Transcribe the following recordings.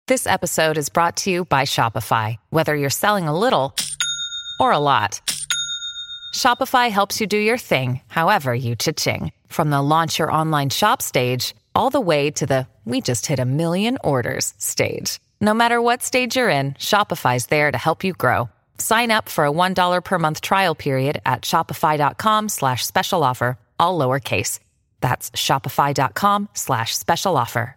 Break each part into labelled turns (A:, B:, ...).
A: This episode is brought to you by Shopify. Whether you're selling a little or a lot, Shopify helps you do your thing, however you cha-ching. From the launch your online shop stage, all the way to the we just hit 1 million orders stage. No matter what stage you're in, Shopify's there to help you grow. Sign up for a $1 per month trial period at shopify.com/special offer, all lowercase. That's shopify.com/special offer.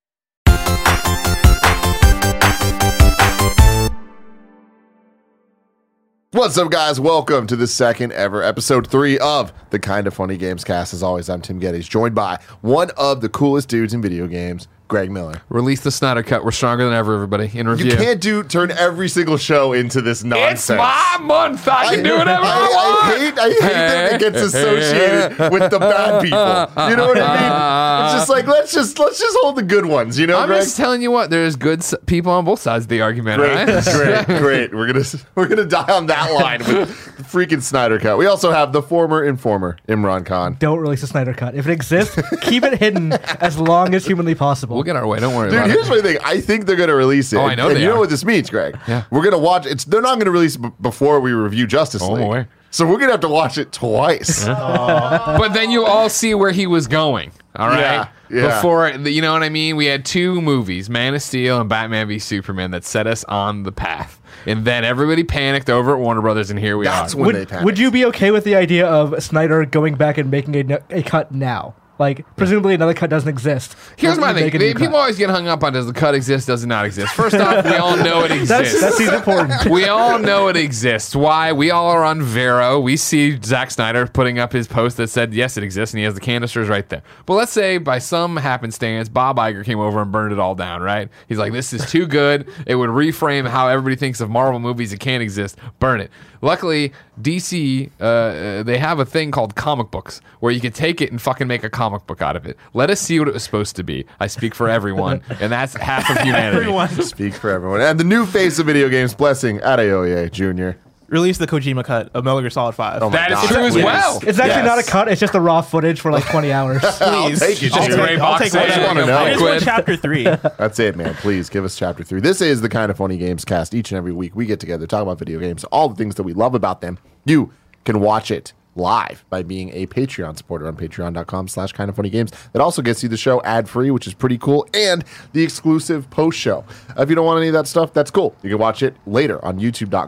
B: What's up, guys? Welcome to the second ever episode 3 of the Kinda Funny Games cast. As always, I'm Tim Geddes, joined by one of the coolest dudes in video games, Greg Miller.
C: Release the Snyder Cut. We're stronger than ever, everybody. In review.
B: You can't turn every single show into this nonsense.
C: It's my month. I can do whatever I want.
B: I hate that it gets associated with the bad people. You know what I mean? It's just like let's just hold the good ones. You know,
C: I'm
B: Greg?
C: just telling you what. There's good people on both sides of the argument.
B: Great,
C: right?
B: great. We're gonna die on that line with the freaking Snyder Cut. We also have the former informer, Imran Khan.
D: Don't release the Snyder Cut. If it exists, keep it hidden as long as humanly possible.
C: We'll get our way. Don't worry
B: Dude,
C: about
B: here's
C: it.
B: my thing. I think they're gonna release it.
C: Oh, I know
B: and
C: they
B: you know
C: are.
B: what this means, Greg?
C: Yeah.
B: We're gonna watch it. They're not gonna release it before we review Justice
C: Oh,
B: League.
C: I'm aware.
B: So we're gonna have to watch it twice.
C: But then you all see where he was going. All right.
B: Yeah.
C: Before, you know what I mean? We had 2 movies, Man of Steel and Batman v Superman, that set us on the path. And then everybody panicked over at Warner Brothers, and here we
B: That's
C: are.
B: when they panic.
D: Would you be okay with the idea of Snyder going back and making a cut now? Like, presumably another cut doesn't exist.
C: Here's my
D: Doesn't he
C: thing.
D: make a new
C: People
D: cut?
C: always get hung up on does the cut exist, does it not exist? First off, we all know it exists.
D: That seems important.
C: We all know it exists. Why? We all are on Vero. We see Zack Snyder putting up his post that said, yes, it exists, and he has the canisters right there. But let's say by some happenstance, Bob Iger came over and burned it all down, right? He's like, this is too good. It would reframe how everybody thinks of Marvel movies. It can't exist. Burn it. Luckily, DC, they have a thing called comic books where you can take it and fucking make a comic book out of it. Let us see what it was supposed to be. I speak for everyone, and that's half of humanity.
B: Speak for everyone. And the new face of video games, Blessing Adeoye Jr.
E: Release the Kojima cut of Metal Gear Solid 5.
B: Oh my
C: That is
B: God.
C: true as
B: Please.
C: well.
D: It's actually
B: Yes.
D: not a cut. It's just the raw footage for like 20 hours.
B: I'll take it,
E: I'll
B: Junior.
E: take- I'll take
C: Box
E: whatever.
B: set. I wanna know.
E: I just want
C: Quid.
E: chapter 3.
B: That's it, man. Please give us chapter 3. This is the Kinda Funny Games cast. Each and every week we get together, talk about video games, all the things that we love about them. You can watch it live by being a Patreon supporter on patreon.com/kindafunnygames. That also gets you the show ad-free, which is pretty cool, and the exclusive post show. If you don't want any of that stuff, that's cool. You can watch it later on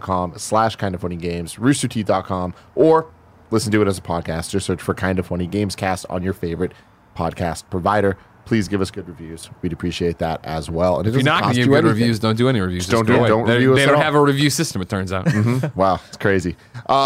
B: youtube.com/kindafunnygames, roosterteeth.com, or listen to it as a podcast. Just search for Kinda Funny Games cast on your favorite podcast provider. Please give us good reviews. We'd appreciate that as well. And it
C: If you're
B: doesn't
C: not going
B: cost
C: to give
B: you
C: good
B: anything.
C: reviews, don't do any reviews.
B: Don't
C: Just
B: do-
C: go
B: don't
C: away.
B: review us
C: They
B: at
C: don't
B: all.
C: have a review system, it turns out.
B: Wow, it's crazy.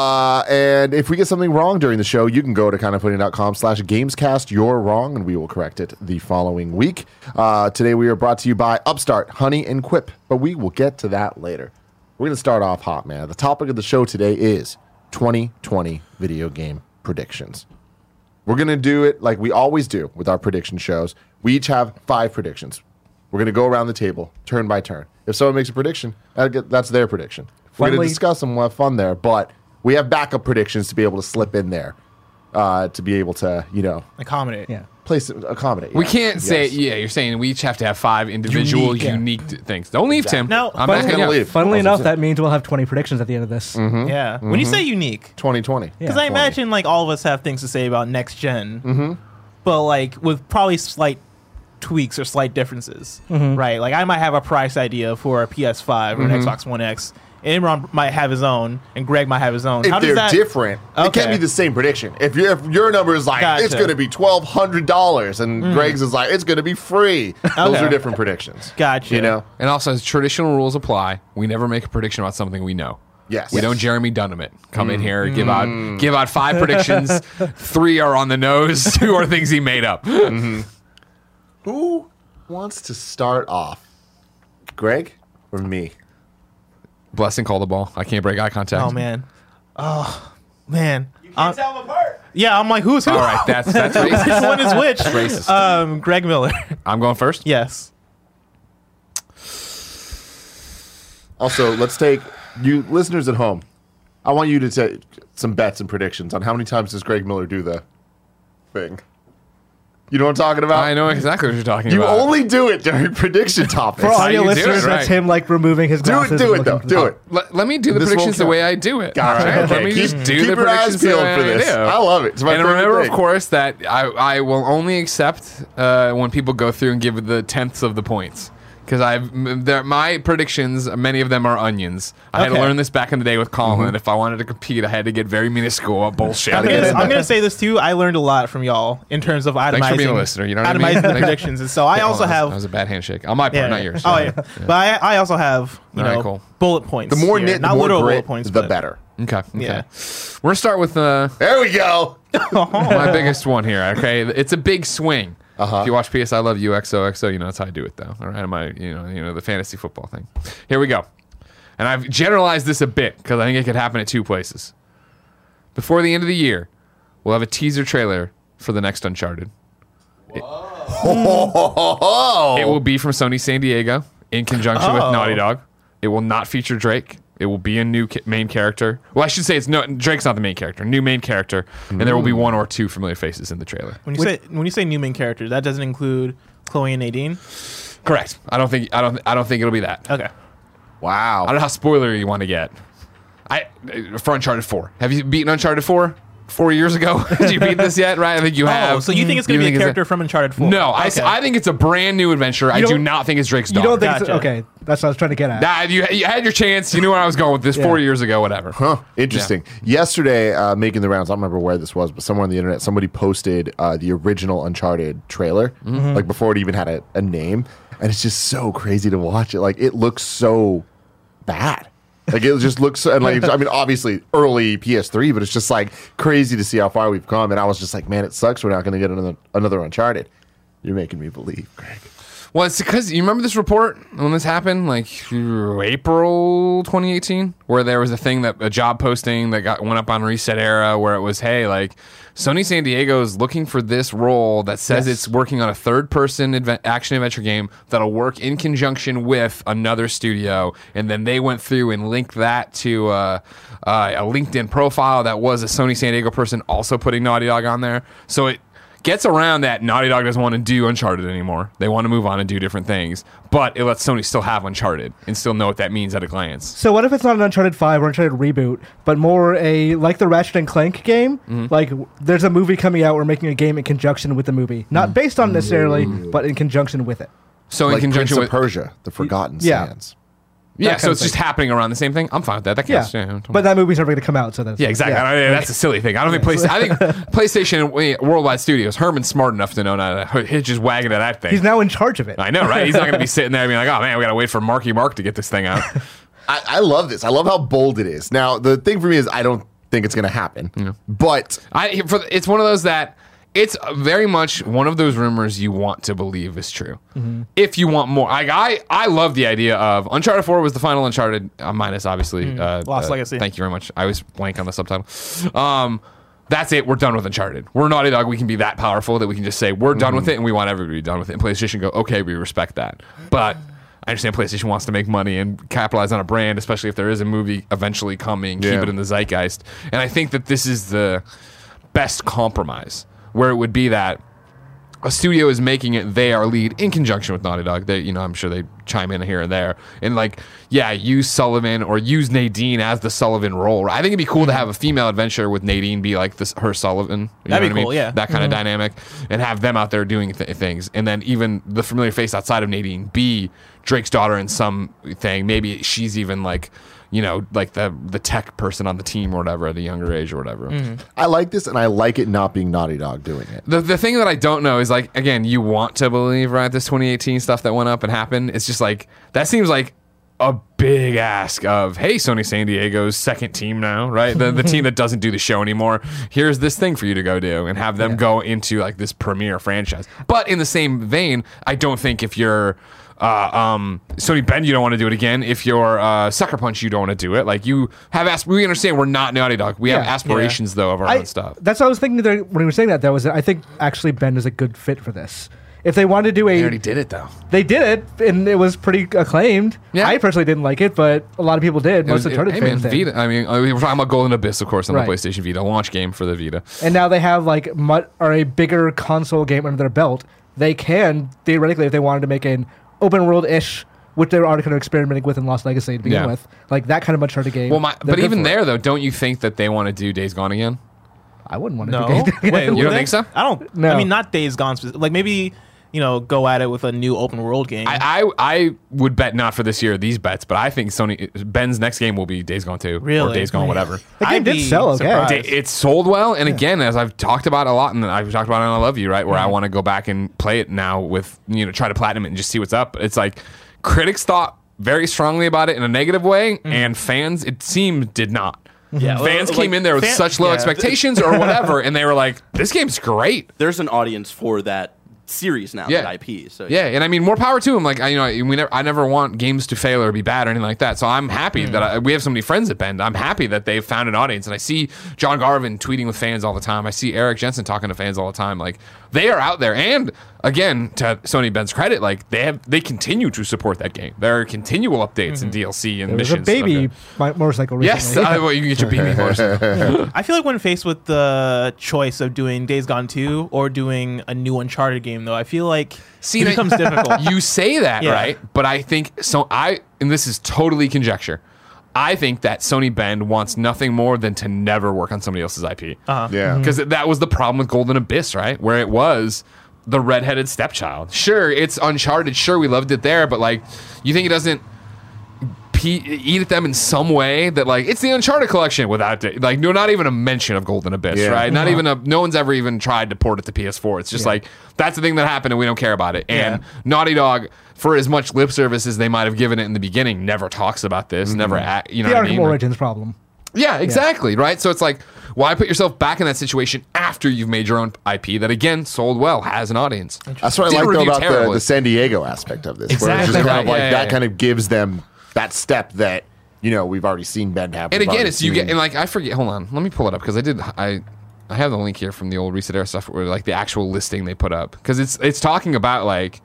B: And if we get something wrong during the show, you can go to kindafunny.com/gamescast. You're wrong, and we will correct it the following week. Today we are brought to you by Upstart, Honey, and Quip, but we will get to that later. We're going to start off hot, man. The topic of the show today is 2020 video game predictions. We're going to do it like we always do with our prediction shows. We each have 5 predictions. We're going to go around the table, turn by turn. If someone makes a prediction, that's their prediction. We're going to
D: Finally-
B: discuss them, we'll have fun there, but we have backup predictions to be able to slip in there, to be able to,
E: Accommodate.
D: Yeah.
B: accommodate.
C: We
B: yeah.
C: can't say,
B: Yes.
C: yeah, you're saying we each have to have 5 individual, unique things. Don't leave, Tim.
E: No,
C: I'm
B: Funnily-
C: backing up.
B: leave.
D: Funnily
B: Also,
D: enough, that means we'll have 20 predictions at the end of this.
E: Yeah. When you say unique,
B: 2020.
E: because
D: Yeah.
E: I imagine like all of us have things to say about next gen, but like with probably slight tweaks or slight differences, right? Like I might have a price idea for a PS5 or an Xbox One X. Imran might have his own, and Greg might have his own.
B: If
E: How does
B: they're
E: that?
B: different, it can't
E: Okay.
B: be the same prediction. If your number is like it's
E: Gotcha.
B: going to be $1,200 and Greg's is like it's going to be free, those
E: Okay.
B: are different predictions.
E: Gotcha.
B: You know?
C: And also, as traditional rules apply, we never make a prediction about something we know.
B: Yes.
C: We don't Jeremy Dunham it. Come in here, give out 5 predictions. 3 are on the nose. 2 are things he made up.
B: Who wants to start off? Greg or me?
C: Blessing, call the ball. I can't break eye contact.
E: Oh man. You
F: can't tell them apart.
E: Yeah, I'm like, who's who?
C: All right, that's
E: Which
C: racist.
E: one is which?
C: Racist.
E: Greg Miller.
C: I'm going first.
E: Yes.
B: Also, let's take you listeners at home. I want you to take some bets and predictions on how many times does Greg Miller do the thing. You know what I'm talking about?
C: I know exactly what you're talking
B: You
C: about.
B: only do it during prediction topics.
D: For
C: how
D: audio
C: you do
D: listeners,
C: it,
D: that's
C: right.
D: him like removing his
B: Do
D: glasses.
B: it, do
D: and
B: it though.
D: looking
B: Do
D: for-
B: it.
C: Let me do the
B: This
C: predictions the
B: won't
C: way I do it.
B: All right,
C: Let
B: okay.
C: me just do
B: keep
C: the
B: your eyes
C: predictions the
B: peeled
C: way
B: for
C: I
B: this.
C: do.
B: I love it. It's my
C: And
B: favorite
C: remember,
B: thing.
C: of course, that I will only accept when people go through and give the tenths of the points. Because my predictions, many of them are onions. I had to
E: Okay.
C: learn this back in the day with Colin. If I wanted to compete, I had to get very minuscule bullshit.
B: Gotta get in
E: I'm
B: there.
E: going to say this too. I learned a lot from y'all in terms of itemizing,
C: Thanks for being a listener. You know what I mean?
E: itemizing the
C: Thanks.
E: predictions. And so I also
C: That
E: have.
C: was a bad handshake on my part, not yours.
E: Oh, yeah. But I also have,
C: All right, cool.
E: bullet points.
B: The more
E: here.
B: knit, the
E: not
B: more
E: literal
B: grit,
E: bullet points,
B: the
E: but-
B: better.
C: Okay.
E: Yeah.
C: We're gonna start with
B: There we go.
C: my biggest one here. Okay, it's a big swing.
B: Uh-huh.
C: If you watch PS I Love You XOXO, you know that's how I do it though. All right, you know the fantasy football thing. Here we go. And I've generalized this a bit because I think it could happen at two places. Before the end of the year, we'll have a teaser trailer for the next Uncharted. It will be from Sony San Diego in conjunction with Naughty Dog. It will not feature Drake. It will be a new main character. Well, I should say Drake's not the main character. New main character, and there will be one or two familiar faces in the trailer.
E: When you say new main character, that doesn't include Chloe and Nadine.
C: Correct. I don't think it'll be that.
E: Okay.
B: Wow.
C: I don't know how spoilery you want to get. For Uncharted 4. Have you beaten Uncharted 4? 4 years ago? Did you beat this yet? Right? I think you have.
E: Oh, so you think it's going to be a character from Uncharted 4?
C: No,
E: Okay.
C: I think it's a brand new adventure. I do
D: don't-
C: not think it's Drake's
D: You
C: daughter.
D: don't think it's,
E: Gotcha.
D: okay? That's what I was trying to get at.
C: Nah, you had your chance. You knew where I was going with this
D: Yeah.
C: 4 years ago, whatever.
B: Huh. Interesting. Yesterday, making the rounds, I don't remember where this was, but somewhere on the internet, somebody posted the original Uncharted trailer, like before it even had a name. And it's just so crazy to watch it. Like, it looks so bad. Like, it just looks, and like, I mean, obviously early PS3, but it's just like crazy to see how far we've come. And I was just like, man, it sucks we're not going to get another Uncharted. You're making me believe, Greg.
C: Well, it's because you remember this report when this happened, like April 2018, where there was a job posting that went up on Reset Era, where it was, hey, like Sony San Diego is looking for this role that says it's working on a third-person action adventure game that'll work in conjunction with another studio, and then they went through and linked that to a LinkedIn profile that was a Sony San Diego person also putting Naughty Dog on there. So it gets around that Naughty Dog doesn't want to do Uncharted anymore. They want to move on and do different things. But it lets Sony still have Uncharted and still know what that means at a glance.
D: So what if it's not an Uncharted 5 or Uncharted reboot, but more like the Ratchet and Clank game? Like there's a movie coming out, we're making a game in conjunction with the movie. Not based on necessarily, but in conjunction with it.
C: So
B: Like
C: in conjunction
B: Prince
C: with...
B: of Persia, The Forgotten
D: Yeah.
B: Sands.
C: Yeah,
D: kind
C: so
D: of
C: it's just
D: thing.
C: happening around the same thing. I'm fine with that. That
D: Yeah.
C: counts.
D: But that movie's never going to come out, so that's...
C: Yeah, exactly.
D: Yeah.
C: That's a silly thing. I don't think PlayStation Worldwide Studios, Herman's smart enough to know not to hitch his wagon to that thing.
D: He's now in charge of it.
C: I know, right? He's not going to be sitting there being like, oh, man, we got to wait for Marky Mark to get this thing out.
B: I love this. I love how bold it is. Now, the thing for me is I don't think it's going to happen. But
C: It's one of those that it's very much one of those rumors you want to believe is true. If you want more. I love the idea of Uncharted 4 was the final Uncharted, minus obviously.
E: Lost Legacy.
C: Thank you very much. I was blank on the subtitle. That's it. We're done with Uncharted. We're Naughty Dog. We can be that powerful that we can just say we're done with it and we want everybody done with it. And PlayStation go, okay, we respect that. But I understand PlayStation wants to make money and capitalize on a brand, especially if there is a movie eventually coming, keep it in the zeitgeist. And I think that this is the best compromise, where it would be that a studio is making it, they are lead in conjunction with Naughty Dog. They, I'm sure they chime in here and there. And like, yeah, use Sullivan or use Nadine as the Sullivan role. I think it'd be cool to have a female adventure with Nadine be like her Sullivan. You
E: That'd
C: know
E: be
C: what I
E: cool,
C: mean?
E: yeah.
C: That kind of dynamic. And have them out there doing things. And then even the familiar face outside of Nadine be Drake's daughter in some thing. Maybe she's even like, like the tech person on the team or whatever at a younger age or whatever.
B: I like this, and I like it not being Naughty Dog doing it.
C: The thing that I don't know is, like, again, you want to believe, right, this 2018 stuff that went up and happened. It's just like, that seems like a big ask of, hey, Sony San Diego's second team now, right? The team that doesn't do the show anymore. Here's this thing for you to go do and have them go into like this premier franchise. But in the same vein, I don't think if you're Sony Bend, you don't want to do it again. If you're Sucker Punch, you don't want to do it. Like, you have we understand we're not Naughty Dog. We have aspirations though of our own stuff.
D: That's what I was thinking there when he was saying that. That was I think actually Ben is a good fit for this if they wanted to do
C: They
D: a,
C: already did it though.
D: they did it, and it was pretty acclaimed.
C: Yeah.
D: I personally didn't like it, but a lot of people did. Most Uncharted
C: hey, man,
D: fans did.
C: Vita. I mean, we're talking about Golden Abyss, of course, on
D: Right.
C: the PlayStation Vita launch game for the Vita.
D: And now they have like a bigger console game under their belt. They can theoretically, if they wanted to make an open world ish, which they were already kind of experimenting with in Lost Legacy to begin
C: Yeah.
D: with, like that kind of Uncharted game.
C: Well,
D: they're
C: but
D: good
C: even
D: for it.
C: there though, don't you think that they want to do Days Gone again?
D: I wouldn't want to.
E: No,
D: do
E: wait,
C: You
E: would
C: don't
E: they?
C: think so?
E: I don't.
D: No.
E: I mean, not Days Gone. Like maybe go at it with a new open world game.
C: I would bet not for this year these bets, but I think Ben's next game will be Days Gone 2 or
E: Really?
C: Days Gone whatever.
D: The game
E: I'd
D: did
E: be
D: sell okay.
E: surprised.
C: It's sold well, and again, as I've talked about a lot, and I've talked about it on I Love You, right, where I want to go back and play it now with try to platinum it and just see what's up. It's like critics thought very strongly about it in a negative way, and fans, it seemed, did not.
E: Yeah,
C: Fans
E: like,
C: came in there with such low
E: yeah.
C: expectations or whatever, and they were like, "This game's great."
F: There's an audience for that series now,
C: Yeah.
F: that IP. So
C: Yeah, and I mean, more power to him. Like, I never want games to fail or be bad or anything like that. So I'm happy that we have so many friends at Bend. I'm happy that they've found an audience, and I see John Garvin tweeting with fans all the time. I see Eric Jensen talking to fans all the time. Like, they are out there, and again, to Sony Bend's credit, like they continue to support that game. There are continual updates and DLC and
D: There was a
C: missions.
D: baby motorcycle
C: Yes,
D: recently.
C: well, you can get your baby motorcycle.
E: I feel like when faced with the choice of doing Days Gone 2 or doing a new Uncharted game, though, I feel like
C: See,
E: it
C: that-
E: becomes difficult.
C: You say that,
E: Yeah.
C: right? But I think and this is totally conjecture. I think that Sony Bend wants nothing more than to never work on somebody else's IP.
B: Yeah.
C: Because that was the problem with Golden Abyss, right? Where it was the redheaded stepchild. Sure, it's Uncharted. Sure, we loved it there, but like, you think it doesn't eat at them in some way that like it's the Uncharted collection without like not even a mention of Golden Abyss,
B: Yeah.
C: right? Not even no one's ever even tried to port it to PS4. It's just like that's the thing that happened and we don't care about it. And Naughty Dog, for as much lip service as they might have given it in the beginning, never talks about this. Never, you know
D: The
C: what I
D: Arkham
C: mean?
D: Origins problem.
C: Yeah, exactly, right? So it's like, why put yourself back in that situation after you've made your own IP that, again, sold well, has an audience?
B: That's what I
C: Didn't
B: like though
C: review
B: about
C: terribly.
B: the San Diego aspect of this. Where it's
C: Exactly
B: just kind
C: right.
B: of like
C: Yeah,
B: that
C: yeah,
B: kind of gives them that step that, we've already seen Bend have.
C: And
B: We've
C: again,
B: already
C: it's you get,
B: seen-
C: and like, I forget, hold on, let me pull it up, because I have the link here from the old Reset Era stuff, where like the actual listing they put up, because it's talking about like,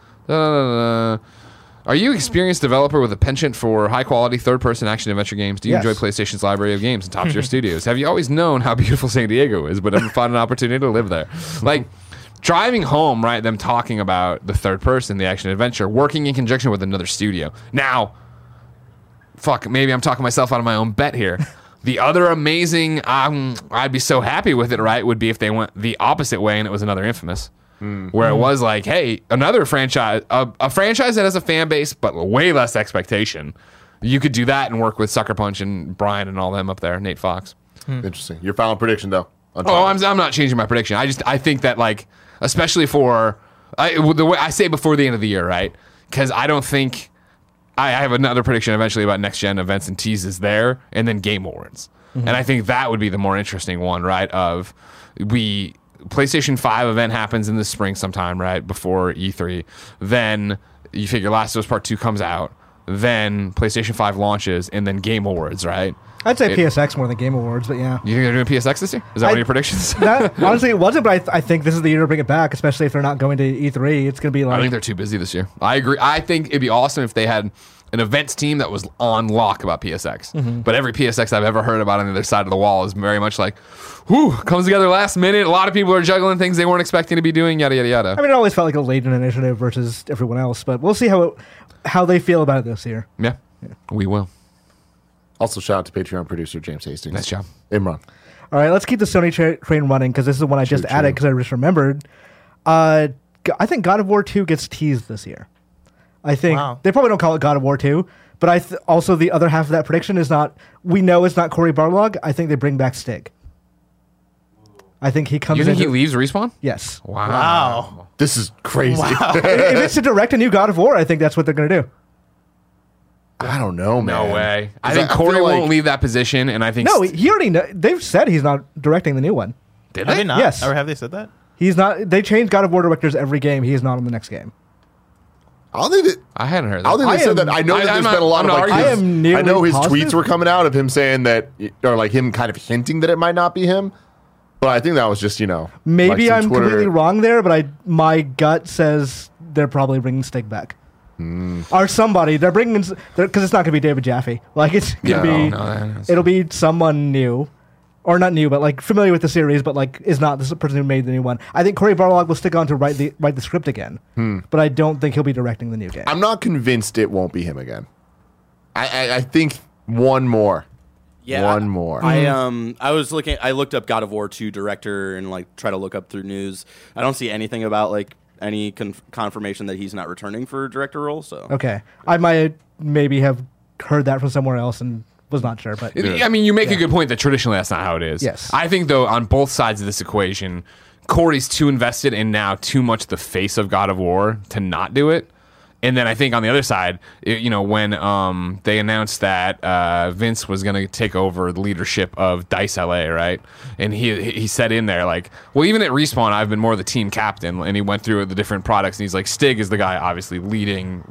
C: are you an experienced developer with a penchant for high-quality third-person action-adventure games? Do you
D: Yes.
C: enjoy PlayStation's library of games and top-tier studios? Have you always known how beautiful San Diego is, but never found an opportunity to live there? Like, driving home, right, them talking about the third person, the action-adventure, working in conjunction with another studio. Now, fuck, maybe I'm talking myself out of my own bet here. The other amazing, I'd be so happy with it, right, would be if they went the opposite way and it was another Infamous. Where it was like, hey, another franchise, a franchise that has a fan base, but way less expectation. You could do that and work with Sucker Punch and Brian and all them up there, Nate Fox.
B: Interesting. Your final prediction though. On
C: Oh,
B: top.
C: I'm not changing my prediction. I think that like, especially for the way I say before the end of the year, right? Because I don't think I have another prediction eventually about next gen events and teases there, and then Game Awards, and I think that would be the more interesting one, right? Of PlayStation 5 event happens in the spring sometime, right before E3. Then you figure Last of Us Part 2 comes out. Then PlayStation 5 launches, and then Game Awards, right?
D: I'd say PSX more than Game Awards, but yeah.
C: You think they're doing PSX this year? Is that one of your predictions?
D: Honestly, it wasn't, but I think this is the year to bring it back, especially if they're not going to E3. It's going to be
C: I
D: like...
C: think they're too busy this year. I agree. I think it'd be awesome if they had an events team that was on lock about PSX. But every PSX I've ever heard about on the other side of the wall is very much like, whew, comes together last minute. A lot of people are juggling things they weren't expecting to be doing, yada, yada, yada.
D: I mean, it always felt like a laden initiative versus everyone else, but we'll see how they feel about it this year.
C: Yeah, we will.
B: Also, shout out to Patreon producer James Hastings.
C: Nice job.
B: Imran.
D: All right, let's keep the Sony train running because this is the one I just added because I just remembered. I think God of War 2 gets teased this year. I think
E: Wow.
D: they probably don't call it God of War 2, but also the other half of that prediction is not. We know it's not Cory Barlog. I think they bring back Stig. I think he comes.
C: You think he
D: into-
C: leaves Respawn?
D: Yes.
E: Wow.
B: This is crazy.
D: if it's to direct a new God of War, I think that's what they're going to do.
B: I don't know, man.
C: No way. I
B: 'Cause
C: think
B: I
C: Corey
B: feel like-
C: won't leave that position, and I think
D: No, he already. They've said he's not directing the new one.
C: did
E: Have they not?
D: Yes.
E: Or have they said that?
D: He's not. They change God of War directors every game. He is not on the next game.
B: I don't think that.
C: I hadn't heard
B: I don't
C: that.
B: think they
D: I
B: said
D: am-
B: that. I know
C: I-
B: that
C: I'm
B: there's
C: not-
B: been a lot
C: I'm
B: of
C: not
B: like.
C: arguing.
B: his-
D: I am nearly
B: I know his
D: positive.
B: tweets were coming out of him saying that, or like him kind of hinting that it might not be him. But I think that was just,
D: Maybe
B: like
D: I'm
B: some Twitter-
D: completely wrong there, but my gut says they're probably bringing Stig back. Or somebody. They're bringing... Because it's not going to be David Jaffe. Like, it's going to be... It'll be someone new. Or not new, but, like, familiar with the series, but, like, is not the person who made the new one. I think Cory Barlog will stick on to write the script again. But I don't think he'll be directing the new game.
B: I'm not convinced it won't be him again. I think one more.
F: Yeah,
B: One more.
F: I was looking. I looked up God of War 2 director and like try to look up through news. I don't see anything about like any confirmation that he's not returning for director role. So
D: Okay. I might maybe have heard that from somewhere else and was not sure, but...
C: I mean, you make a good point that traditionally that's not how it is.
D: Yes.
C: I think, though, on both sides of this equation, Corey's too invested and now too much the face of God of War to not do it. And then I think on the other side, when they announced that Vince was going to take over the leadership of DICE LA, right? And he said in there, like, well, even at Respawn, I've been more the team captain. And he went through the different products, and he's like, Stig is the guy obviously leading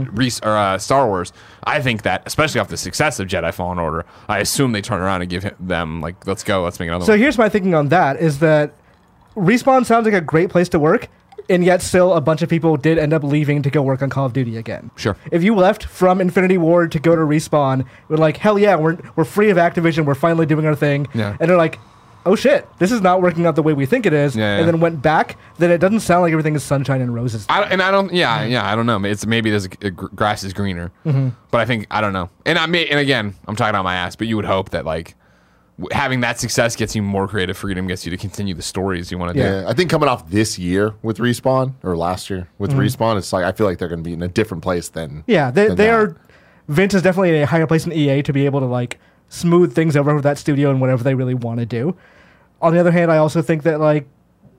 C: Star Wars. I think that, especially off the success of Jedi Fallen Order, I assume they turn around and give them, like, let's go, let's make another one.
D: So here's my thinking on that, is that Respawn sounds like a great place to work, and yet still a bunch of people did end up leaving to go work on Call of Duty again.
C: Sure.
D: If you left from Infinity Ward to go to Respawn, we're like, hell yeah, we're free of Activision, we're finally doing our thing.
C: Yeah.
D: And they're like, oh shit, this is not working out the way we think it is.
C: Yeah.
D: And then went back, then it doesn't sound like everything is sunshine and roses.
C: I don't know. It's maybe there's grass is greener, but I think I don't know. And again, I'm talking out my ass, but you would hope that like having that success gets you more creative freedom, gets you to continue the stories you want to do.
B: Yeah, I think coming off this year with Respawn, or last year with Respawn, it's like I feel like they're going to be in a different place than.
D: Yeah, they are. Vince is definitely in a higher place in EA to be able to like smooth things over with that studio and whatever they really want to do. On the other hand, I also think that like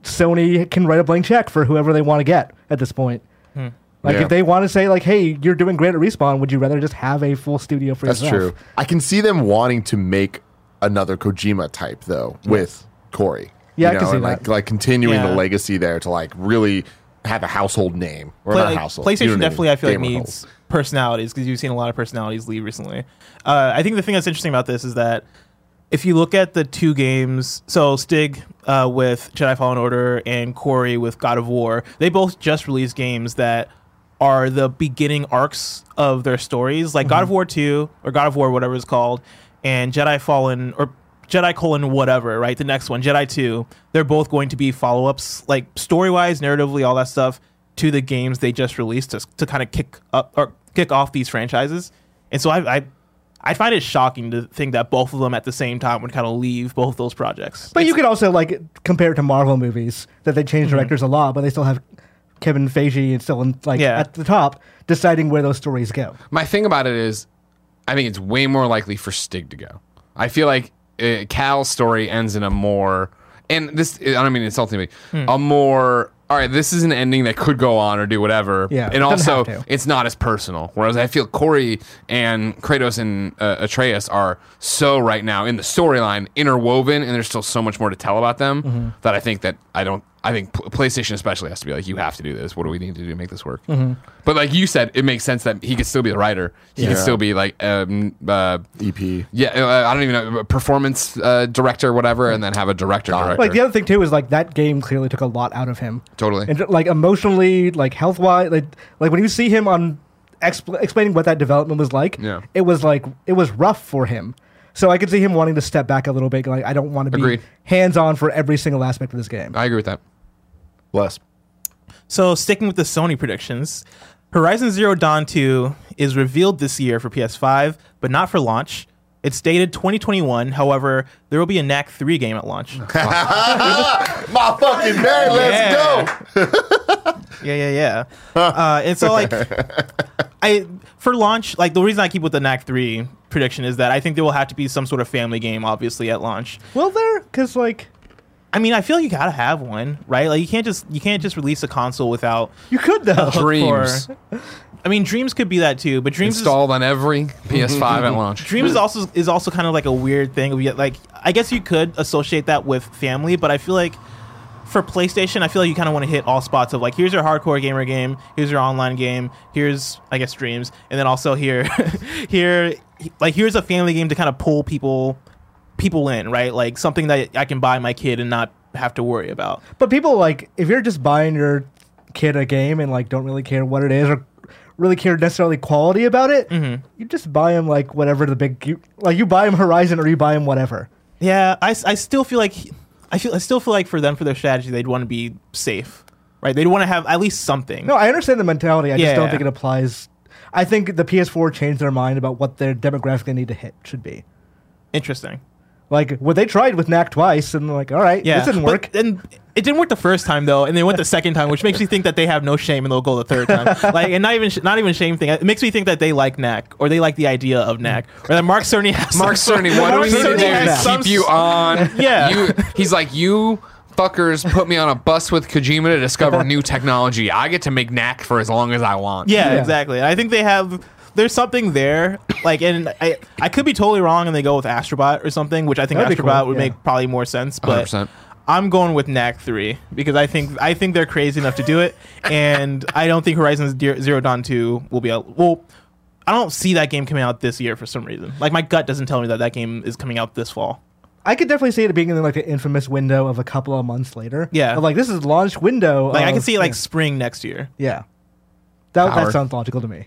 D: Sony can write a blank check for whoever they want to get at this point. Like if they want to say like, "Hey, you're doing great at Respawn," would you rather just have a full studio for
B: That's
D: yourself?
B: true. I can see them wanting to make another Kojima type though with Corey.
D: Yeah, I can see
B: and
D: that.
B: like continuing the
E: Yeah.
B: legacy there to like really have a household name or not household.
E: PlayStation
B: you know what
E: definitely, I feel like,
B: Gamer
E: needs personalities because you've seen a lot of personalities leave recently. I think the thing that's interesting about this is that if you look at the two games, so Stig with Jedi Fallen Order and Corey with God of War, they both just released games that are the beginning arcs of their stories, like God of War 2 or God of War, whatever it's called, and Jedi Fallen or Jedi colon whatever, right? The next one, Jedi 2, they're both going to be follow-ups, like story-wise, narratively, all that stuff, to the games they just released to kind of kick off these franchises. And so I find it shocking to think that both of them at the same time would kind of leave both those projects.
D: But you could also like compare it to Marvel movies that they change directors a lot, but they still have Kevin Feige and still at the top deciding where those stories go.
C: My thing about it is, I think it's way more likely for Stig to go. I feel like Cal's story ends in a more, and this, I don't mean insultingly, a more, all right, this is an ending that could go on or do whatever.
D: Yeah,
C: and also,
D: have to.
C: it's not as personal. Whereas I feel Corey and Kratos and Atreus are so right now in the storyline interwoven, and there's still so much more to tell about them that I think PlayStation especially has to be like, you have to do this. What do we need to do to make this work? But like you said, it makes sense that he could still be the writer. He could still be like
B: EP.
C: I don't even know, performance director, whatever, and then have a director.
D: Like the other thing too is like that game clearly took a lot out of him.
C: Totally.
D: And like emotionally, like health wise, like when you see him on explaining what that development was like, it was rough for him. So I could see him wanting to step back a little bit. Like I don't want to be hands on for every single aspect of this game.
C: I agree with that.
B: Bless.
E: So sticking with the Sony predictions, Horizon Zero Dawn 2 is revealed this year for PS5, but not for launch. It's dated 2021. However, there will be a Knack 3 game at launch.
B: My fucking man, let's go.
E: Yeah. And so, like, for launch, like, the reason I keep with the Knack 3 prediction is that I think there will have to be some sort of family game, obviously, at launch.
D: Will there? Because, like...
E: I mean, I feel like you gotta have one, right? Like, you can't just release a console without...
D: You could, though.
C: Dreams.
E: I mean, Dreams could be that, too, but Dreams
C: Installed on every PS5 at launch.
E: Dreams is also kind of like a weird thing. Like, I guess you could associate that with family, but I feel like for PlayStation, I feel like you kind of want to hit all spots of like, here's your hardcore gamer game, here's your online game, here's, I guess, Dreams, and then also here's a family game to kind of pull people people in, right? Like something that I can buy my kid and not have to worry about.
D: But people like, if you're just buying your kid a game and like don't really care what it is or really care necessarily quality about it, you just buy him like whatever you buy him Horizon or you buy him whatever.
E: Yeah, I still feel like I still feel like for their strategy, they'd want to be safe, right? They'd want to have at least something.
D: No, I understand the mentality. I just don't think it applies. I think the PS4 changed their mind about what their demographic they need to hit should be.
E: Interesting.
D: Like, they tried with Knack twice, and like, all right, this didn't work.
E: And it didn't work the first time though, and they went the second time, which makes me think that they have no shame, and they'll go the third time. Like, and not even shame thing. It makes me think that they like Knack, or they like the idea of Knack, or that Mark Cerny has.
C: Mark Cerny, what do we need to do to keep you on?
E: Yeah,
C: he's like, you fuckers put me on a bus with Kojima to discover new technology. I get to make Knack for as long as I want.
E: Yeah, exactly. I think they have. There's something there, like, and I could be totally wrong, and they go with Astrobot or something, which I think Astrobot would make probably more sense. But
C: 100%.
E: I'm going with Knack 3 because I think they're crazy enough to do it, and I don't think Horizon Zero Dawn 2 will be out. Well, I don't see that game coming out this year for some reason. Like, my gut doesn't tell me that game is coming out this fall.
D: I could definitely see it being in like an infamous window of a couple of months later.
E: Yeah,
D: of like this is launch window.
E: Like I can see it like spring next year.
D: Yeah, that sounds logical to me.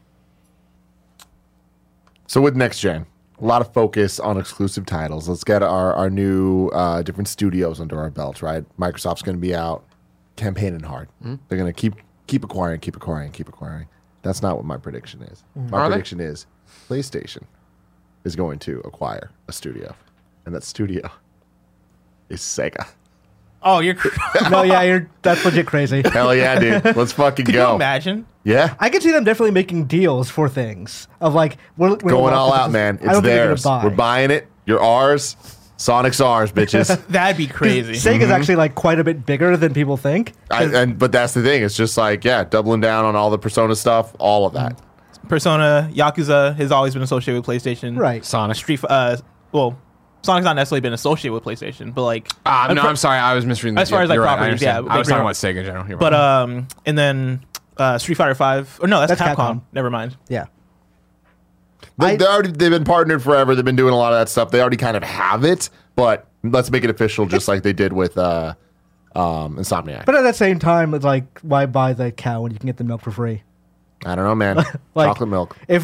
B: So with next gen, a lot of focus on exclusive titles. Let's get our new different studios under our belt, right? Microsoft's going to be out campaigning hard. They're going to keep acquiring. That's not what my prediction is. My prediction is PlayStation is going to acquire a studio, and that studio is Sega.
E: Oh, you're
D: that's legit crazy.
B: Hell yeah, dude. Let's fucking
E: Could
B: go.
E: you imagine?
B: Yeah.
D: I could see them definitely making deals for things of like we're
B: going all out, man. It's theirs. We're buying it. You're ours. Sonic's ours, bitches.
E: That'd be crazy.
D: Sega's actually like quite a bit bigger than people think.
B: But that's the thing. It's just like, doubling down on all the Persona stuff, all of that.
E: Persona, Yakuza has always been associated with PlayStation.
D: Right.
C: Sonic.
E: Sonic's not necessarily been associated with PlayStation, but like...
C: no, I'm sorry. I was misreading this.
E: As far as like properties,
C: I was talking about Sega in general.
E: But, and then Street Fighter 5... Or no, that's Capcom. Never mind.
D: Yeah.
B: They've been partnered forever. They've been doing a lot of that stuff. They already kind of have it, but let's make it official just like they did with Insomniac.
D: But at that same time, it's like, why buy the cow when you can get the milk for free?
B: I don't know, man.
D: Like,
B: chocolate milk.
D: If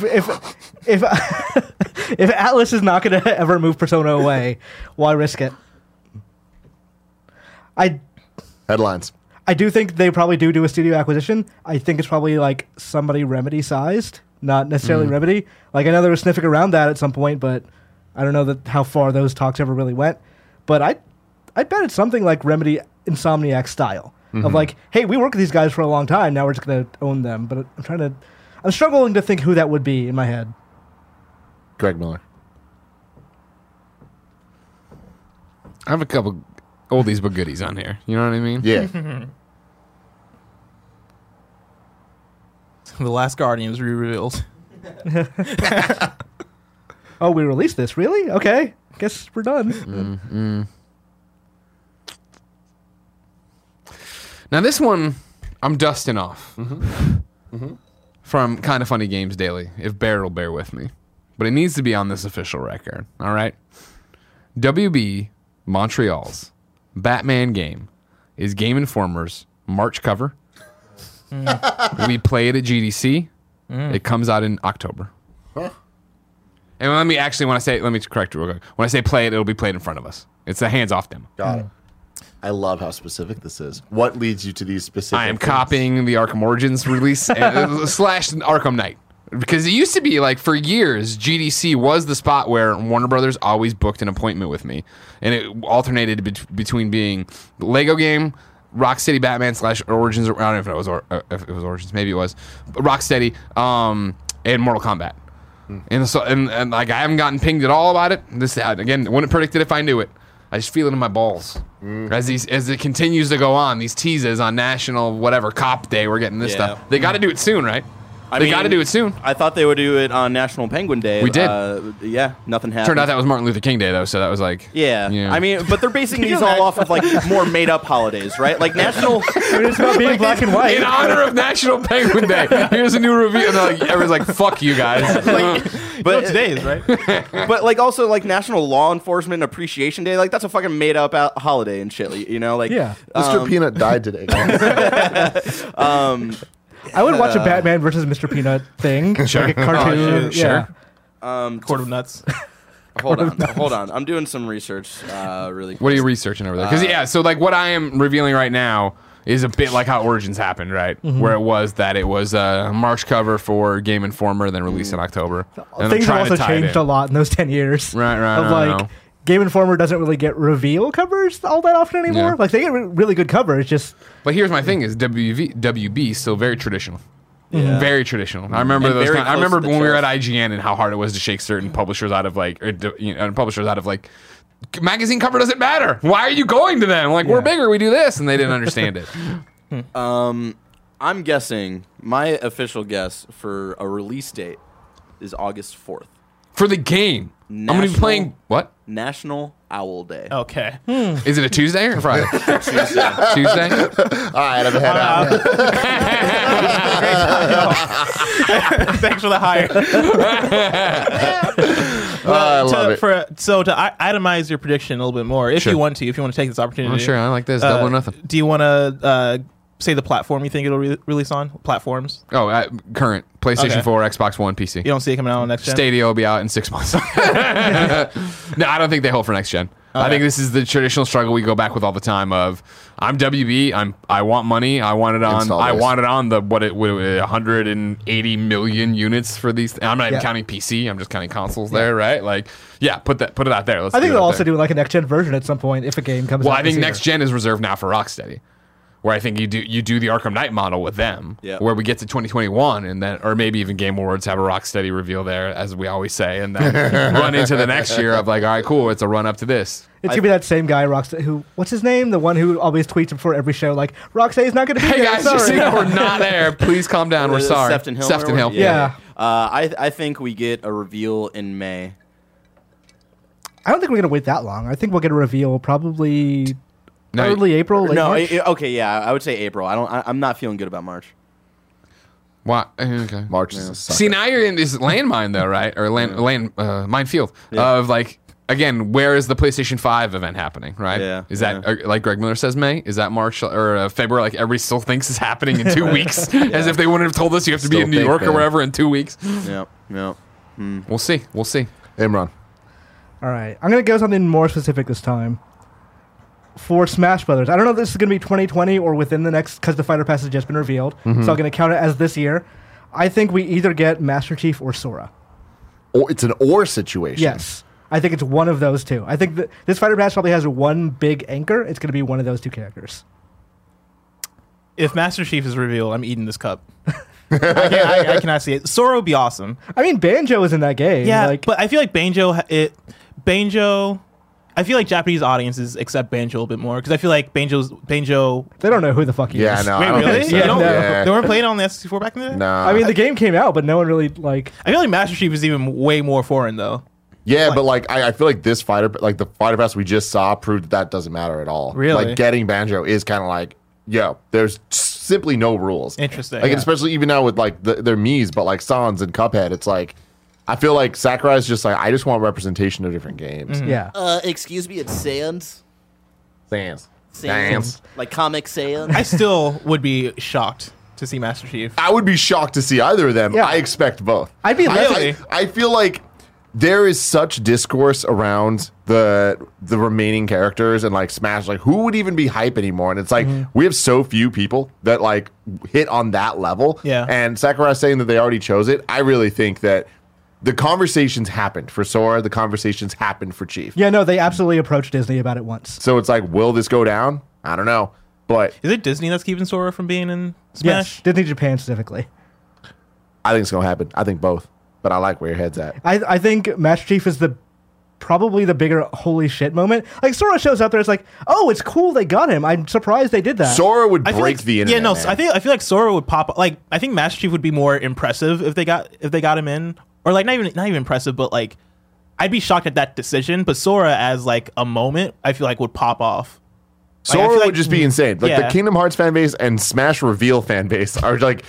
D: Atlas is not going to ever move Persona away, why risk it?
B: Headlines.
D: I do think they probably do a studio acquisition. I think it's probably like somebody Remedy sized, not necessarily Remedy. Like I know they were sniffing around that at some point, but I don't know how far those talks ever really went. But I bet it's something like Remedy Insomniac style. Of like, hey, we worked with these guys for a long time. Now we're just going to own them. But I'm struggling to think who that would be in my head.
B: Greg Miller.
C: I have a couple oldies but goodies on here. You know what I mean?
B: Yeah.
E: The Last Guardian was re-revealed.
D: Oh, we released this? Really? Okay. Guess we're done.
C: Now this one, I'm dusting off from Kind of Funny Games Daily. If Bear will bear with me, but it needs to be on this official record. All right. WB Montreal's Batman game is Game Informer's March cover. We play it at GDC. It comes out in October.
B: Huh?
C: And let me correct you real quick. When I say play it, it'll be played in front of us. It's a hands-off demo.
B: Got it. I love how specific this is. What leads you to these specific
C: I am
B: things?
C: copying the Arkham Origins release / Arkham Knight. Because it used to be like for years, GDC was the spot where Warner Brothers always booked an appointment with me. And it alternated between being the Lego game, Rocksteady Batman / Origins. I don't know if it was Origins. Maybe it was. Rocksteady and Mortal Kombat. And like I haven't gotten pinged at all about it. This again, wouldn't predict it if I knew it. I just feel it in my balls as it continues to go on. These teases on National whatever Cop Day, we're getting this stuff. They got to do it soon, right? They got to do it soon.
F: I thought they would do it on National Penguin Day.
C: We did.
F: Yeah, nothing happened.
C: Turned out that was Martin Luther King Day, though, so that was like...
F: Yeah.
C: Yeah.
F: I mean, but they're basing these all off of like more made-up holidays, right? Like National...
D: It's about being black and white.
C: In honor of National Penguin Day, here's a new review. And like, everyone's like, fuck you guys.
F: But
E: today is right.
F: But like also like National Law Enforcement Appreciation Day, like that's a fucking made-up holiday and shit, you know? Like,
D: Yeah.
B: Mr. Peanut died today.
D: I would watch a Batman versus Mr. Peanut thing.
C: Sure.
D: Like a cartoon.
C: Sure.
E: Quart of nuts.
F: Hold on. I'm doing some research really quick.
C: What are you researching over there? Because, so like what I am revealing right now is a bit like how Origins happened, right?
D: Mm-hmm.
C: Where it was a March cover for Game Informer, then released in October. And
D: Things have
C: trying to
D: also
C: tie it
D: changed
C: in.
D: a lot in those 10 years.
C: Right,
D: Of like, Game Informer doesn't really get reveal covers all that often anymore.
C: Yeah.
D: Like, they get really good covers, just...
C: But here's my thing: is WB is still very traditional.
E: Yeah.
C: Very traditional. I remember
F: And
C: those.
F: very
C: I
F: close
C: remember
F: to the
C: when we were at
F: chest.
C: IGN and how hard it was to shake certain publishers out of like, magazine cover doesn't matter. Why are you going to them? Like, we're bigger, we do this, and they didn't understand it.
F: I'm guessing my official guess for a release date is August 4th.
C: For the game, I'm gonna be
F: National-
C: playing what?
F: National Owl Day.
E: Okay.
C: Is it a Tuesday or Friday?
F: Tuesday.
C: Tuesday.
B: All right, I'm head out.
E: Thanks for the hire.
B: I love it.
E: To itemize your prediction a little bit more, if
C: Sure.
E: you want to take this opportunity.
C: Oh, sure, I like this. Double or nothing.
E: Do you want to say the platform you think it'll release on? Platforms.
C: Oh, current PlayStation
E: Okay.
C: 4, Xbox One, PC.
E: You don't see it coming out on next gen?
C: Stadia will be out in 6 months. No, I don't think they hold for next gen. I think this is the traditional struggle we go back with all the time. Of I'm WB. I want money. I want it on.
B: Install
C: I
B: base.
C: want it on the 180 million units for these. I'm not even counting PC. I'm just counting consoles there, right? Like, yeah, put it out there. Let's
D: I think
C: do it
D: they'll
C: out
D: also
C: there.
D: do like a next-gen version at some point if a game comes out.
C: Well, I think
D: this
C: next
D: year.
C: gen is reserved now for Rocksteady, where I think you do the Arkham Knight model with them,
F: Yeah.
C: where we get to 2021 and then, or maybe even Game Awards have a Rocksteady reveal there, as we always say, and then run into the next year of like, all right, cool, it's a run up to this.
D: It's gonna be that same guy, Rocksteady, who, what's his name? The one who always tweets before every show, like, Rocksteady's not gonna be
C: Hey
D: there,
C: guys,
D: sorry.
C: just so you know, we're not there. Please calm down. We're sorry.
F: Sefton Hill.
C: Sefton Hill.
D: Yeah.
F: I think we get a reveal in May.
D: I don't think we're gonna wait that long. I think we'll get a reveal probably
C: No,
D: early April, late
F: No,
D: March.
F: okay, yeah, I would say April. I'm not feeling good about March.
C: What? Okay.
B: March is a sucker.
C: See, now you're in this landmine though, right? Or minefield of like, again, where is the PlayStation 5 event happening, right?
F: Yeah,
C: Is that, like Greg Miller says, May? Is that March or February? Like everybody still thinks is happening in 2 weeks, as if they wouldn't have told us you have to be
B: Still
C: in New
B: think,
C: York or
B: man.
C: wherever in 2 weeks.
F: Yep.
C: We'll see. We'll see.
B: Imran.
D: All right, I'm gonna go something more specific this time. For Smash Brothers, I don't know if this is gonna be 2020 or within the next, because the Fighter Pass has just been revealed. So I'm gonna count it as this year. I think we either get Master Chief or Sora.
B: Or it's an or situation.
D: Yes, I think it's one of those two. I think that this Fighter Pass probably has one big anchor. It's gonna be one of those two characters.
E: If Master Chief is revealed, I'm eating this cup. I cannot see it. Sora would be awesome.
D: I mean, Banjo is in that game.
E: Yeah,
D: like,
E: but I feel like Banjo. I feel like Japanese audiences accept Banjo a little bit more because I feel like Banjo.
D: they don't know who the fuck he
B: Yeah,
D: is.
B: no.
E: Wait,
B: I don't
E: really?
B: think so.
E: You don't-
B: Yeah.
E: They weren't playing on the S64 back in the day.
B: No.
D: I mean, the game came out, but no one really like.
E: I feel like Master Chief is even way more foreign though.
B: Yeah, but like I feel like this fighter, like the fighter pass we just saw, proved that doesn't matter at all.
E: Really?
B: Like getting Banjo is kind of like, yo, there's simply no rules.
E: Interesting,
B: Like
E: yeah.
B: especially even now with like their Miis, but like Sans and Cuphead, it's like I feel like Sakurai's just like I just want representation of different games.
D: Yeah.
F: Excuse me, it's Sans.
B: Sans.
F: Sans. Like Comic Sans.
E: I still would be shocked to see Master Chief.
B: I would be shocked to see either of them.
D: Yeah.
B: I expect both.
D: I'd be
E: Really?
B: I feel like there is such discourse around the remaining characters and like Smash, like who would even be hype anymore? And it's like we have so few people that like hit on that level.
E: Yeah.
B: And Sakurai saying that they already chose it. I really think that the conversations happened for Sora. The conversations happened for Chief.
D: Yeah, no, they absolutely approached Disney about it once.
B: So it's like, will this go down? I don't know, but
E: Is it Disney that's keeping Sora from being in Smash?
D: Yes, Disney Japan specifically.
B: I think it's gonna happen. I think both. But I like where your head's at.
D: I think Master Chief is the probably the bigger holy shit moment. Like Sora shows up there, it's like, oh, it's cool they got him. I'm surprised they did that.
B: Sora would
E: I feel
B: break
E: like,
B: the internet.
E: Yeah, no,
B: man.
E: I feel like Sora would pop up. Like, I think Master Chief would be more impressive if they got him in, or like not even impressive, but like I'd be shocked at that decision. But Sora as like a moment, I feel like would pop off. Like, I
B: Sora
E: feel
B: would
E: like-
B: just be insane. Like the
E: Yeah.
B: Kingdom Hearts fan base and Smash Reveal fan base are like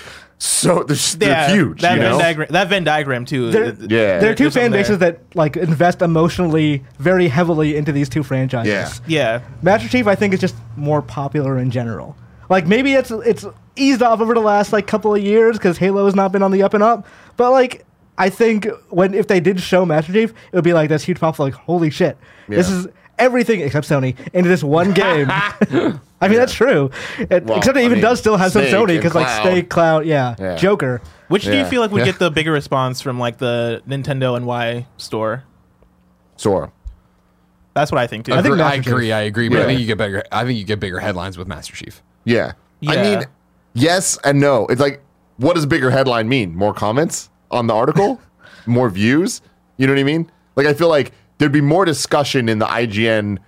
B: they're huge.
E: That
B: you
E: Venn
B: know?
E: diagram, that Venn diagram too.
D: There are two
E: There's
D: fan
E: something
D: bases
E: there.
D: that like invest emotionally very heavily into these two franchises.
B: Yeah.
E: Yeah,
D: Master Chief, I think, is just more popular in general. Like maybe it's eased off over the last like couple of years because Halo has not been on the up and up. But like I think if they did show Master Chief, it would be like this huge pop. Like holy shit, this
B: Yeah.
D: is everything except Sony into this one game. I mean that's true.
B: Well,
D: Except it
B: I
D: even
B: mean,
D: does still have some
B: Snake
D: Sony
B: and
D: because like
B: Cloud.
D: Snake, Cloud,
B: Yeah.
D: Joker.
E: which do you
B: Yeah.
E: feel like would
B: Yeah.
E: get the bigger response from like the Nintendo NY store?
B: Sora.
E: That's what I think too.
D: I think
C: I
D: Master Chief.
C: agree. I agree. But
B: Yeah.
C: I think you get bigger headlines with Master Chief.
B: Yeah. I
E: Yeah.
B: mean, yes and no. It's like, what does bigger headline mean? More comments on the article? More views? You know what I mean? Like, I feel like there'd be more discussion in the IGN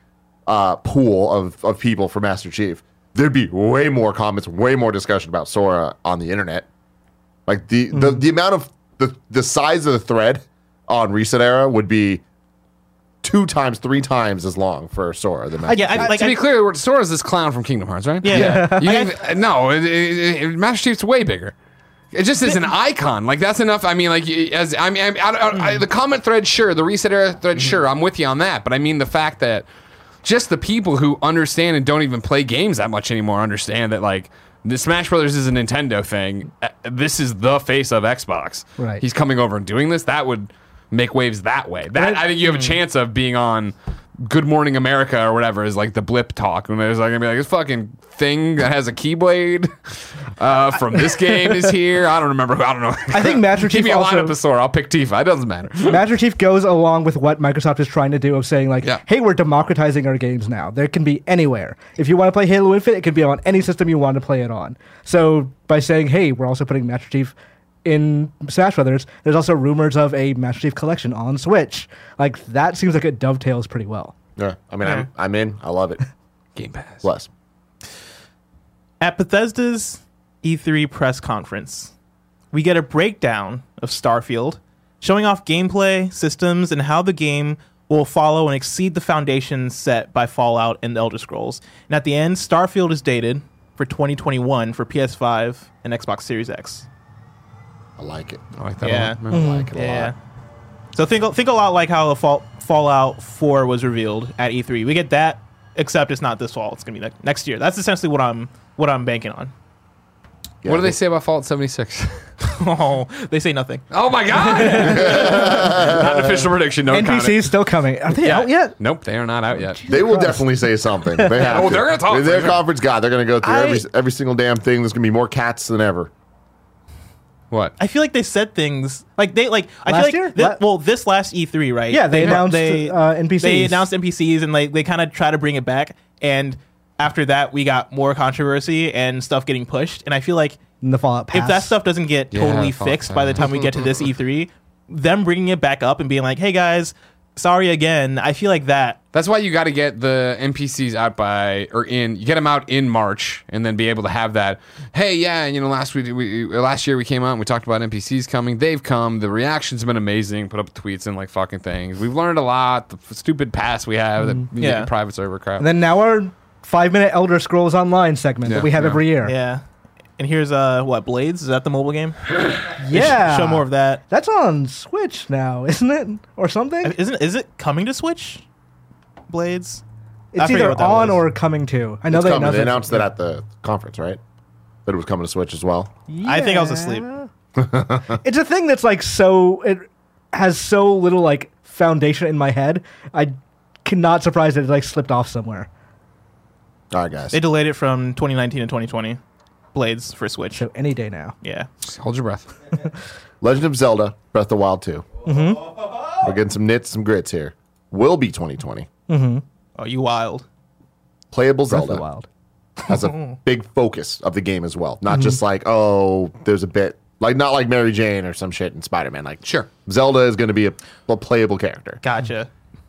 B: pool of people for Master Chief. There'd be way more comments, way more discussion about Sora on the internet. Like, the amount of the size of the thread on Reset Era would be 2 times, 3 times as long for Sora than Master
E: yeah,
B: Chief.
C: To be clear, Sora's this clown from Kingdom Hearts, right?
E: Yeah.
C: You think, no, Master Chief's way bigger. It just is an icon. Like that's enough. I mean, like as I mean, the comment thread, sure. The Reset Era thread, sure. I'm with you on that. But I mean, the fact that just the people who understand and don't even play games that much anymore understand that like the Smash Brothers is a Nintendo thing. This is the face of Xbox.
D: Right.
C: He's coming over and doing this. That would make waves that way. That I think you have a chance of being on Good Morning America or whatever is like the blip talk when there's like gonna be like this fucking thing that has a keyblade from this game is here. I don't remember who. I don't know.
D: I think Master
C: Keep
D: Chief
C: me a
D: also-
C: lineup of Sora. I'll pick Tifa. It doesn't matter.
D: Master Chief goes along with what Microsoft is trying to do of saying like,
C: Yeah.
D: hey, we're democratizing our games now. There can be anywhere. If you want to play Halo Infinite, it can be on any system you want to play it on. So by saying, hey, we're also putting Master Chief in Smash Brothers, there's also rumors of a Master Chief collection on Switch. Like that seems like it dovetails pretty well.
B: Yeah. I mean, I'm in. I love it.
C: Game Pass.
B: Bless.
E: At Bethesda's E3 press conference, we get a breakdown of Starfield, showing off gameplay, systems, and how the game will follow and exceed the foundation set by Fallout and the Elder Scrolls. And at the end, Starfield is dated for 2021 for PS5 and Xbox Series X.
B: I like it.
C: I like that
E: Yeah.
C: one.
B: I like it a
E: Yeah.
B: lot.
E: So think a lot like how the Fallout 4 was revealed at E3. We get that, except it's not this fall. It's gonna be next year. That's essentially what I'm banking on.
B: Yeah,
C: What do they say about Fallout 76?
E: Oh, they say nothing.
C: Oh my god! Not an official prediction. No
D: NPCs still coming. Are they out yet?
C: Nope, they are not out yet.
B: They will definitely say something. They have
C: Oh,
B: to.
C: they're gonna talk
B: They're
C: for
B: their
C: sure.
B: conference guy. They're gonna go through every single damn thing. There's gonna be more cats than ever.
C: What?
E: I feel like they said things like I
D: Last
E: feel like
D: year?
E: this last E3, right?
D: Yeah, they announced, NPCs.
E: They announced NPCs and they kind of try to bring it back. And after that, we got more controversy and stuff getting pushed. And I feel like
D: In the Fallout Pass.
E: if that stuff doesn't get
C: Yeah,
E: totally
C: Fallout
E: fixed by the time we get to this E3, them bringing it back up and being like, "Hey guys, sorry again." I feel like that.
C: That's why you got to get the NPCs out you get them out in March and then be able to have that. Hey, yeah, you know, last year we came out and we talked about NPCs coming. They've come. The reaction's been amazing. Put up tweets and like fucking things. We've learned a lot. The stupid pass we have, the
E: Yeah.
C: private server crap.
D: And then now our 5-minute Elder Scrolls Online segment that we have every year.
E: Yeah. And here's Blades? Is that the mobile game?
D: Yeah.
E: Show more of that.
D: That's on Switch now, isn't it? Or something?
E: Is it coming to Switch? Blades? I
D: It's
E: forget
D: either
E: what that
D: on
E: was.
D: or coming to. I know
B: It's
D: they
B: coming.
D: announced,
B: They
D: it.
B: announced that at the conference, right? That it was coming to Switch as well.
E: I think I was asleep.
D: It's a thing that's like so. It has so little like foundation in my head. I cannot surprise that it like slipped off somewhere.
B: All right, guys.
E: They delayed it from 2019 to 2020. Blades for Switch.
D: So any day now.
E: Yeah.
C: Just hold your breath.
B: Legend of Zelda: Breath of the Wild 2. Mm-hmm. We're getting some nits, some grits here. Will be 2020.
E: Oh, you wild.
B: Playable
D: Breath of the
B: Zelda
D: Wild.
B: has a big focus of the game as well. Not just like, oh, there's a bit like not like Mary Jane or some shit in Spider-Man. Like,
C: Sure.
B: Zelda is going to be a playable character.
E: Gotcha.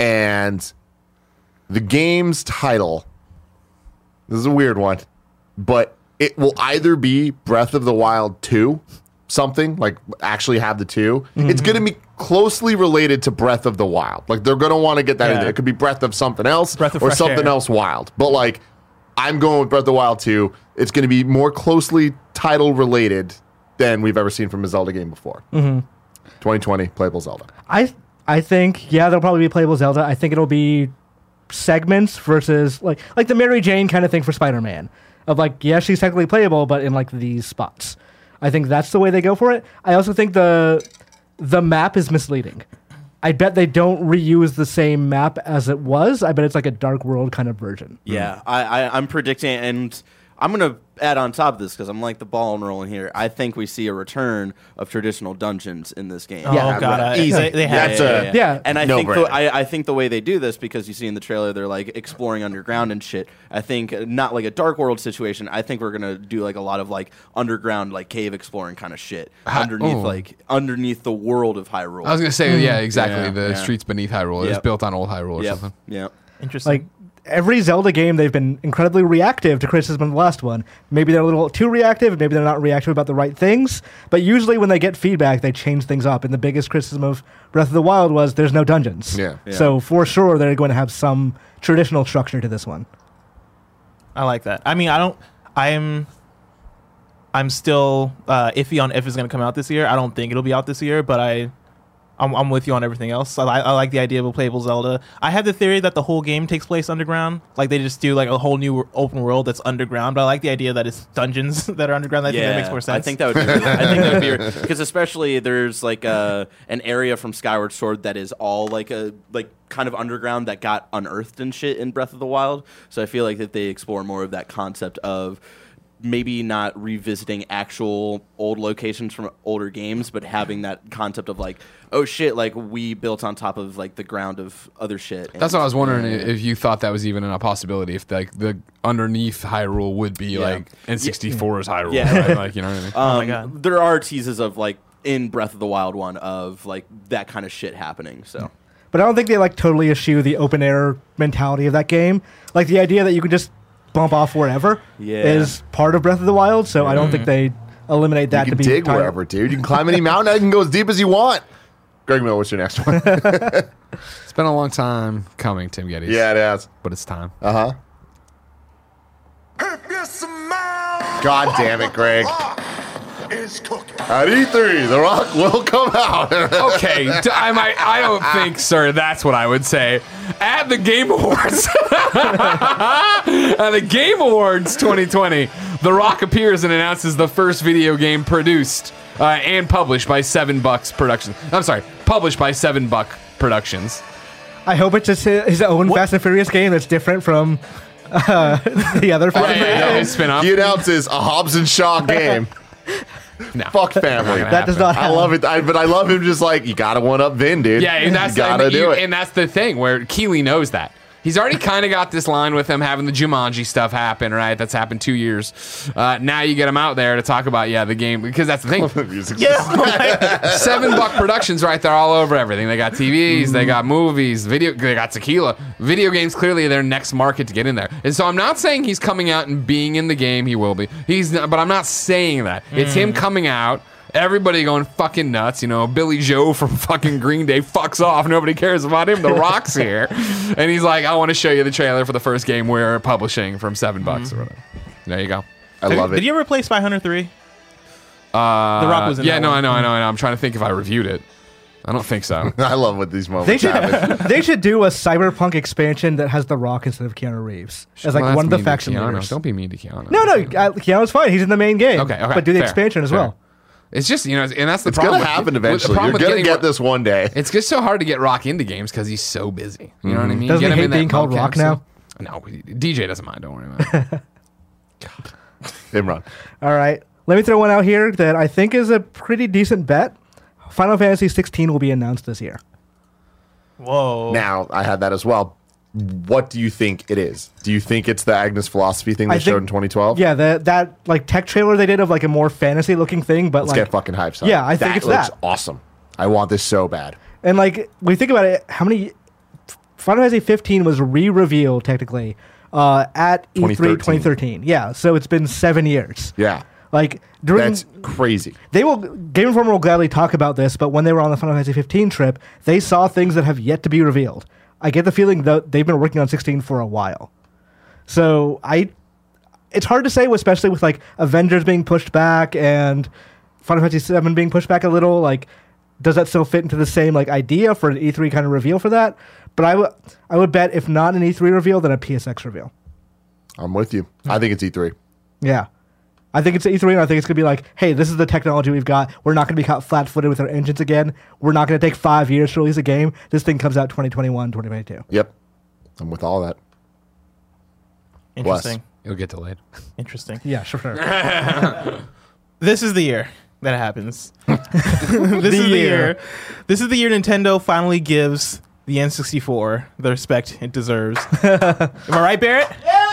B: And the game's title, this is a weird one, but it will either be Breath of the Wild 2, something, like actually have the 2. It's going to be closely related to Breath of the Wild. Like, they're going to want to get that in there. It could be Breath of something else or something else wild. But, like, I'm going with Breath of the Wild 2. It's going to be more closely title related than we've ever seen from a Zelda game before. 2020, playable Zelda.
D: I think, there'll probably be playable Zelda. I think it'll be segments versus like the Mary Jane kind of thing for Spider-Man. Of like, she's technically playable, but in like these spots. I think that's the way they go for it. I also think the map is misleading. I bet they don't reuse the same map as it was. I bet it's like a Dark World kind of version.
F: Yeah, I'm predicting, and I'm going to add on top of this because I'm like the ball and rolling here. I think we see a return of traditional dungeons in this game.
E: Oh, God. Easy. They have
F: And I
B: no
F: think I think the way they do this, because you see in the trailer, they're like exploring underground and shit. I think not like a Dark World situation. I think we're going to do like a lot of like underground, like cave exploring kind of shit underneath the world of Hyrule.
C: I was going to say, exactly. The streets beneath Hyrule. It's built on old Hyrule or something.
F: Yeah.
E: Interesting.
D: Like, every Zelda game, they've been incredibly reactive to criticism of the last one. Maybe they're a little too reactive, maybe they're not reactive about the right things, but usually when they get feedback, they change things up. And the biggest criticism of Breath of the Wild was there's no dungeons.
B: Yeah.
D: So for sure, they're going to have some traditional structure to this one.
E: I like that. I mean, I'm still iffy on if it's going to come out this year. I don't think it'll be out this year, but I'm with you on everything else. I like the idea of a playable Zelda. I have the theory that the whole game takes place underground. Like, they just do like a whole new open world that's underground. But I like the idea that it's dungeons that are underground. I think that makes more sense.
F: I think that would be because especially there's like an area from Skyward Sword that is all like kind of underground that got unearthed and shit in Breath of the Wild. So I feel like that they explore more of that concept of maybe not revisiting actual old locations from older games, but having that concept of like, oh shit, like we built on top of like the ground of other shit.
C: That's what I was wondering if you thought that was even a possibility. If like the underneath Hyrule would be like N64's Hyrule, right? Like, you know what I mean?
E: Oh my God.
F: There are teases of like in Breath of the Wild 1 of like that kind of shit happening. So.
D: But I don't think they like totally eschew the open air mentality of that game. Like the idea that you could just bump off wherever is part of Breath of the Wild, so I don't think they eliminate that.
B: You can
C: to be
B: dig wherever, dude. You can climb any mountain. You can go as deep as you want. Greg Mill, what's your next one?
C: It's been a long time coming, Tim Geddes.
B: Yeah, it has.
C: But it's time.
B: God damn it, Greg. At E3, The Rock will come out.
C: Okay, I don't think, sir, that's what I would say. At the Game Awards, at the Game Awards 2020, The Rock appears and announces the first video game produced and published by 7 Bucks Productions. I'm sorry, published by 7 Buck Productions.
D: I hope it's just his own Fast and Furious game that's different from the other Fast and Furious
C: his spin-off.
B: He announces a Hobbs and Shaw game.
C: No.
B: Fuck family.
D: That does not happen.
B: I love it, but I love him just like, you gotta one up Vin, dude.
C: Yeah, and that's
B: you gotta do it.
C: And that's the thing where Keeley knows that. He's already kind of got this line with him having the Jumanji stuff happen, right? That's happened 2 years. Now you get him out there to talk about, the game, because that's the thing. 7 Buck Productions, right? They're all over everything. They got TVs, they got movies, they got tequila. Video games, clearly their next market to get in there. And so I'm not saying he's coming out and being in the game. He will be. He's not, but I'm not saying that. It's him coming out. Everybody going fucking nuts. Billy Joe from fucking Green Day fucks off. Nobody cares about him. The Rock's here. And he's like, I want to show you the trailer for the first game we're publishing from 7 bucks or whatever. There you go.
B: I love it.
E: Did you ever play Spy Hunter 3? The Rock was in that
C: no,
E: one.
C: I know. I'm trying to think if I reviewed it. I don't think so.
B: I love what these moments happen.
D: They should do a Cyberpunk expansion that has The Rock instead of Keanu Reeves as like one of the faction leaders.
C: Don't be mean to Keanu.
D: No, Keanu's fine. He's in the main game.
C: Okay,
D: but do the
C: fair,
D: expansion as well.
C: It's just, and that's the
B: It's
C: problem.
B: going to happen eventually. You're going to get this one day.
C: It's just so hard to get Rock into games because he's so busy. You know what I mean?
D: Doesn't
C: Get
D: he
C: him
D: hate
C: in that
D: being called
C: mocap
D: Rock
C: stuff.
D: now?
C: No, DJ doesn't mind. Don't worry about it.
B: Imran.
D: All right. Let me throw one out here that I think is a pretty decent bet. Final Fantasy 16 will be announced this year.
E: Whoa.
B: Now, I had that as well. What do you think it is? Do you think it's the Agnes Philosophy thing they showed in 2012?
D: Yeah, that like tech trailer they did of like a more fantasy looking thing, but
B: Let's
D: like
B: get fucking hyped.
D: Yeah, I think it's
B: looks
D: that.
B: awesome. I want this so bad.
D: And like we think about it, how many Final Fantasy 15 was re-revealed technically at E3 2013. Yeah, so it's been 7 years.
B: Yeah.
D: Like during
B: That's crazy.
D: Game Informer will gladly talk about this, but when they were on the Final Fantasy 15 trip, they saw things that have yet to be revealed. I get the feeling that they've been working on 16 for a while. So it's hard to say, especially with like Avengers being pushed back and Final Fantasy 7 being pushed back a little. Like, does that still fit into the same like idea for an E3 kind of reveal for that? But I would bet if not an E3 reveal, then a PSX reveal.
B: I'm with you. I think it's E3.
D: Yeah. I think it's E3, and I think it's going to be like, hey, this is the technology we've got. We're not going to be caught flat-footed with our engines again. We're not going to take 5 years to release a game. This thing comes out 2021, 2022.
B: Yep. I'm with all that.
E: Interesting.
C: It'll get delayed.
E: Interesting.
D: Yeah, sure.
E: This is the year that it happens. This is the year. This is the year Nintendo finally gives the N64 the respect it deserves. Am I right, Barrett?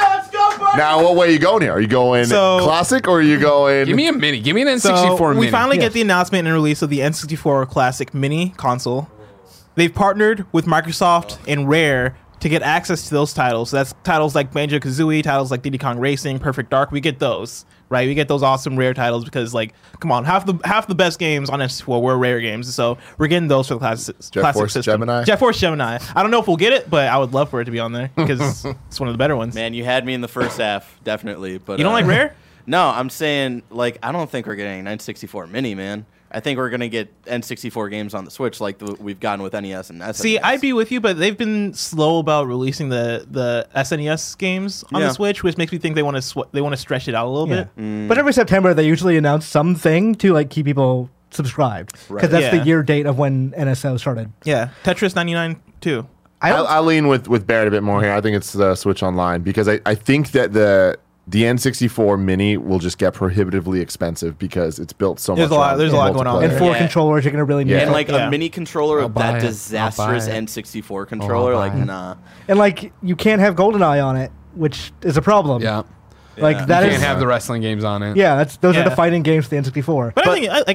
B: Now, what way are you going here? Are you going classic or are you going...
C: Give me a mini. Give me an N64 mini.
E: We finally get the announcement and release of the N64 Classic Mini console. They've partnered with Microsoft and Rare to get access to those titles. So that's titles like Banjo-Kazooie, titles like Diddy Kong Racing, Perfect Dark. We get those, right? We get those awesome Rare titles because, like, come on, half the best games on N64 were Rare games. So we're getting those for the classic
B: Force
E: system.
B: Gemini?
E: Jet Force Gemini. I don't know if we'll get it, but I would love for it to be on there because it's one of the better ones.
F: Man, you had me in the first half, definitely. But
E: You don't like Rare?
F: No, I'm saying, like, I don't think we're getting an N64 Mini, man. I think we're going to get N64 games on the Switch like we've gotten with NES and SNES.
E: See, I'd be with you, but they've been slow about releasing the SNES games on the Switch, which makes me think they want to stretch it out a little bit.
D: But every September, they usually announce something to like keep people subscribed. Because that's the year date of when NSO started.
E: Yeah, Tetris 99 too.
B: I lean with Barrett a bit more here. I think it's the Switch Online because I think that the N64 Mini will just get prohibitively expensive because it's built so much.
E: There's a lot going on.
D: And 4 controllers, you're going to really need.
F: And like a mini controller of that
C: it.
F: disastrous N64 controller, like nah.
D: And like you can't have GoldenEye on it, which is a problem.
C: Yeah.
D: Like that
C: You
D: is.
C: can't have the wrestling games on it.
D: Yeah, those are
E: Yeah.
D: the fighting games for the N64.
E: But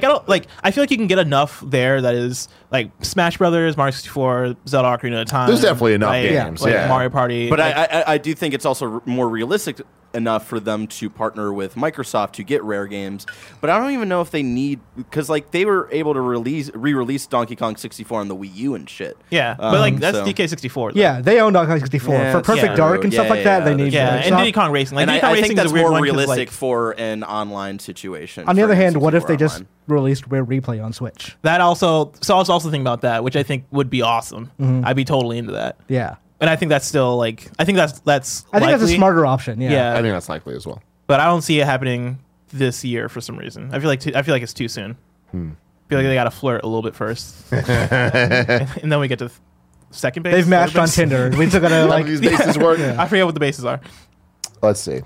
E: I feel like you can get enough there that is like Smash Brothers, Mario 64, Zelda Ocarina of Time.
B: There's definitely enough
E: like,
B: games,
E: like
B: yeah.
E: Mario Party.
F: But
E: like,
F: I do think it's also more realistic enough for them to partner with Microsoft to get Rare games. But I don't even know if they need, because like they were able to re-release Donkey Kong 64 on the Wii U and shit.
E: yeah, but like that's
F: so-
E: DK64. though.
D: Yeah, they own Donkey Kong 64.
F: Yeah,
D: For Perfect
F: yeah,
D: Dark and
F: yeah,
D: stuff like
F: yeah,
D: that, they need
E: Yeah, and
D: Microsoft.
E: Diddy Kong Racing. Like
F: And
E: Diddy Kong
F: I
E: Racing
F: think
E: is
F: that's
E: a weird
F: more
E: one 'cause,
F: realistic
E: like,
F: for an online situation.
D: On the
F: for
D: other hand, what if
F: N64
D: they just
F: Online.
D: released Rare Replay on Switch?
E: that also. So I was also thinking about that, which I think would be awesome. I'd be totally into that.
D: Yeah.
E: And I think that's still like I think that's
D: I think that's a
E: likely.
D: smarter option. Yeah.
E: Yeah.
B: I think that's likely as well.
E: But I don't see it happening this year for some reason. I feel like it's too soon. I feel like they got to flirt a little bit first, and then we get to second base.
D: They've
E: third
D: matched on
E: base.
D: Tinder. We still gotta
B: How
D: like.
B: these bases work?
E: I forget what the bases are.
B: Let's see.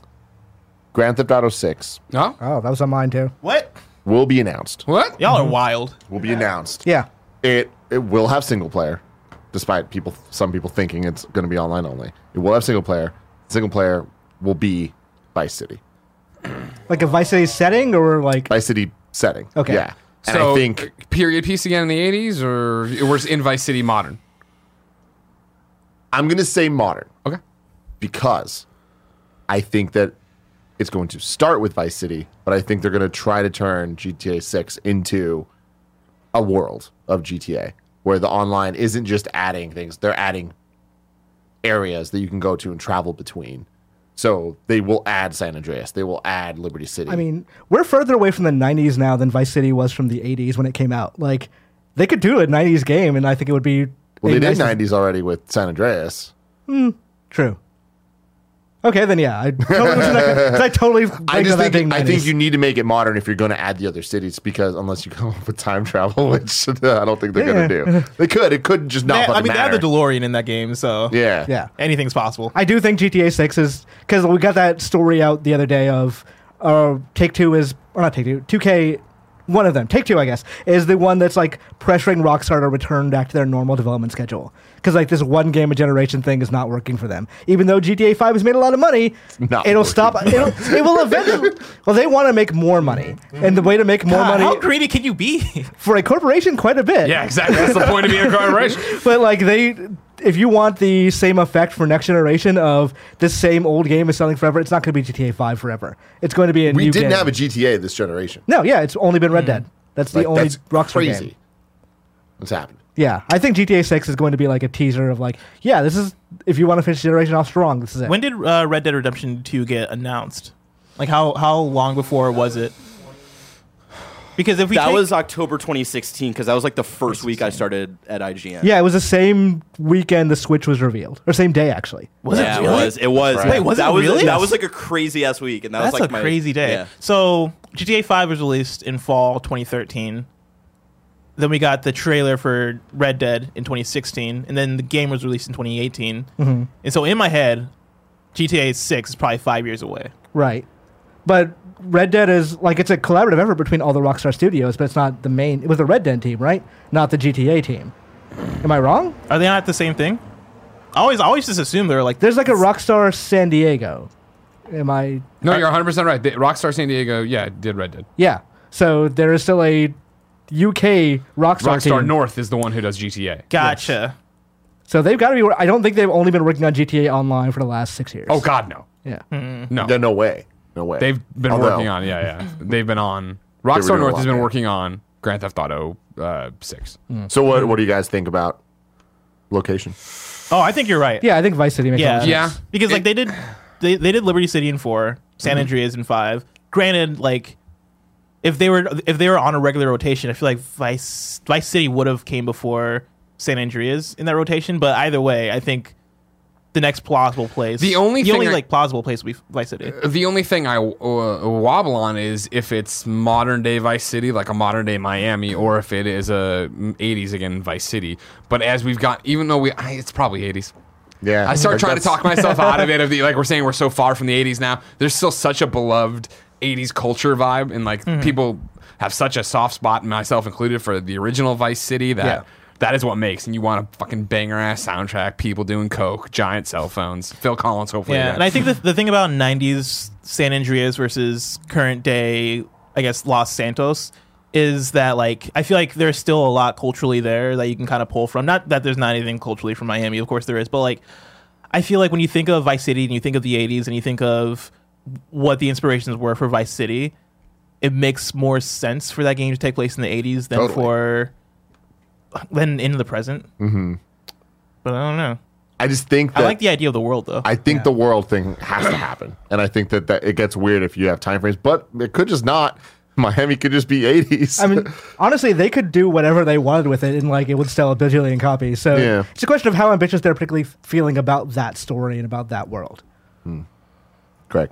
B: Grand Theft Auto 6
C: Oh?
D: Oh, that was on mine too.
E: What?
B: will be announced.
C: What?
E: Y'all are wild.
B: Will be announced.
D: Yeah.
B: It will have single player, despite some people thinking it's going to be online only. It will have single player. Single player will be Vice City.
D: Like a Vice City setting or like.
B: Vice City setting.
D: Okay.
B: Yeah. And
C: So,
B: I think
C: period piece again in the 80s, or was in Vice City modern?
B: I'm going to say modern
C: Okay.
B: because I think that it's going to start with Vice City, but I think they're going to try to turn GTA 6 into a world of GTA where the online isn't just adding things, they're adding areas that you can go to and travel between. So they will add San Andreas, they will add Liberty City.
D: I mean, we're further away from the 90s now than Vice City was from the 80s when it came out. Like, they could do a 90s game, and I think it would be.
B: well, they did
D: nice-
B: 90s already with San Andreas.
D: True. Okay, then yeah, I totally.
B: I just think I think you need to make it modern if you're going to add the other cities, because unless you come up with time travel, which I don't think they're going to do. They could. It could just not.
E: I mean, they
B: matter.
E: have the DeLorean in that game, so
B: Yeah.
D: Yeah.
E: anything's possible.
D: I do think GTA 6 is because we got that story out the other day of Take-Two is or not Take-Two, 2K. One of them, Take-Two, I guess, is the one that's like pressuring Rockstar to return back to their normal development schedule. Because like this one game a generation thing is not working for them. Even though GTA 5 has made a lot of money,
B: not
D: it'll
B: working.
D: stop. It will eventually. Well, they want to make more money, and the way to make more
E: God,
D: money
E: how greedy can you be?
D: for a corporation, quite a bit.
C: Yeah, exactly. That's the point of being a corporation.
D: But like if you want the same effect for next generation of this same old game is selling forever, it's not going to be GTA 5 forever. It's going to be a new game.
B: We didn't have a GTA this generation.
D: No, yeah, it's only been Red Dead. That's the only Rockstar
B: crazy.
D: game.
B: What's happened?
D: Yeah, I think GTA 6 is going to be like a teaser of like, yeah, this is, if you want to finish the generation off strong, this is it.
E: When did Red Dead Redemption 2 get announced? Like, how long before was it? Because if we
F: that was October 2016, because that was like the first week I started at IGN.
D: Yeah, it was the same weekend the Switch was revealed, or same day actually.
E: Was it really?
F: It was.
E: Right. Wait, was
F: that
E: it really?
F: That was like a crazy ass week, and
E: that's
F: was like
E: a crazy day.
F: Yeah.
E: So GTA 5 was released in fall 2013. Then we got the trailer for Red Dead in 2016, and then the game was released in 2018. Mm-hmm. And so in my head, GTA 6 is probably 5 years away.
D: Right, but Red Dead is like, it's a collaborative effort between all the Rockstar Studios, but it's not the main. It was the Red Dead team, right? Not the GTA team. Am I wrong?
E: Are they not the same thing? I always just assume they're like.
D: There's like a Rockstar San Diego. Am I?
C: No, you're 100% right. Rockstar San Diego, did Red Dead.
D: Yeah. So there is still a UK Rockstar team.
C: North is the one who does GTA.
E: Gotcha.
D: Yes. So they've got to be. I don't think they've only been working on GTA Online for the last 6 years.
C: Oh God, no.
D: Yeah.
C: No.
B: No way. No way.
C: They've been working on. They've been on. Rockstar North has been working on Grand Theft Auto 6.
B: So what do you guys think about location?
E: Oh, I think you're right.
D: Yeah, I think Vice City makes
E: Yeah,
C: Yeah.
E: Because like they did Liberty City in 4, San Andreas in 5. Granted, like if they were on a regular rotation, I feel like Vice City would have came before San Andreas in that rotation. But either way, I think the next plausible place. The only plausible place would be Vice City.
C: The only thing I wobble on is if it's modern day Vice City, like a modern day Miami, or if it is a 80s again Vice City. But as we've got, even though it's probably 80s.
B: Yeah,
C: I start trying to talk myself out of it. Like we're saying, we're so far from the 80s now. There's still such a beloved 80s culture vibe, and like people have such a soft spot, myself included, for the original Vice City that. That is what makes, and you want a fucking banger-ass soundtrack, people doing coke, giant cell phones, Phil Collins, hopefully.
E: Yeah, and I think the thing about 90s San Andreas versus current day, I guess, Los Santos, is that, like, I feel like there's still a lot culturally there that you can kind of pull from. Not that there's not anything culturally from Miami, of course there is, but, like, I feel like when you think of Vice City and you think of the 80s and you think of what the inspirations were for Vice City, it makes more sense for that game to take place in the 80s than in the present. Mm-hmm. But I don't know.
B: I just think that
E: I like the idea of the world, though.
B: I think the world thing has to happen, and I think that it gets weird if you have time frames, but it could just not. Miami could just be 80s.
D: I mean, honestly, they could do whatever they wanted with it, and like it would sell a bajillion copies. So it's a question of how ambitious they're particularly feeling about that story and about that world.
B: Correct.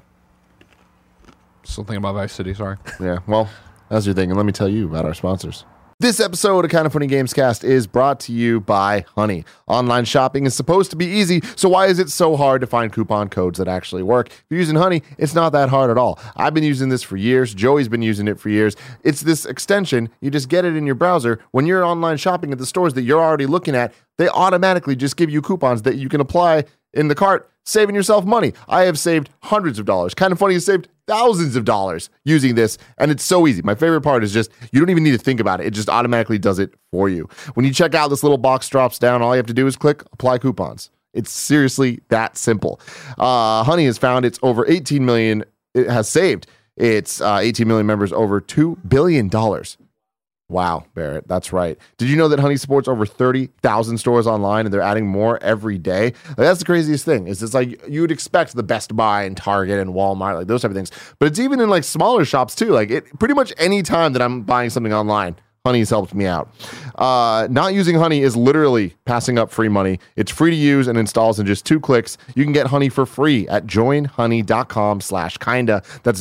C: Still thinking about Vice City. Sorry.
B: Yeah. Well, that's your thing, and let me tell you about our sponsors. This episode of Kind of Funny Games Cast is brought to you by Honey. Online shopping is supposed to be easy, so why is it so hard to find coupon codes that actually work? If you're using Honey, it's not that hard at all. I've been using this for years. Joey's been using it for years. It's this extension. You just get it in your browser. When you're online shopping at the stores that you're already looking at, they automatically just give you coupons that you can apply in the cart, saving yourself money. I have saved hundreds of dollars. Kind of Funny has saved thousands of dollars using this, and it's so easy. My favorite part is just you don't even need to think about it. It just automatically does it for you. When you check out, this little box drops down. All you have to do is click apply coupons. It's seriously that simple. Honey has found its over 18 million. It has saved its 18 million members over $2 billion. Wow, Barrett, that's right. Did you know that Honey supports over 30,000 stores online, and they're adding more every day? Like, that's the craziest thing. It's like you would expect the Best Buy and Target and Walmart, like those type of things. But it's even in like smaller shops too. Like it pretty much any time that I'm buying something online, Honey's helped me out. Not using Honey is literally passing up free money. It's free to use and installs in just 2 clicks. You can get Honey for free at joinhoney.com/kinda. That's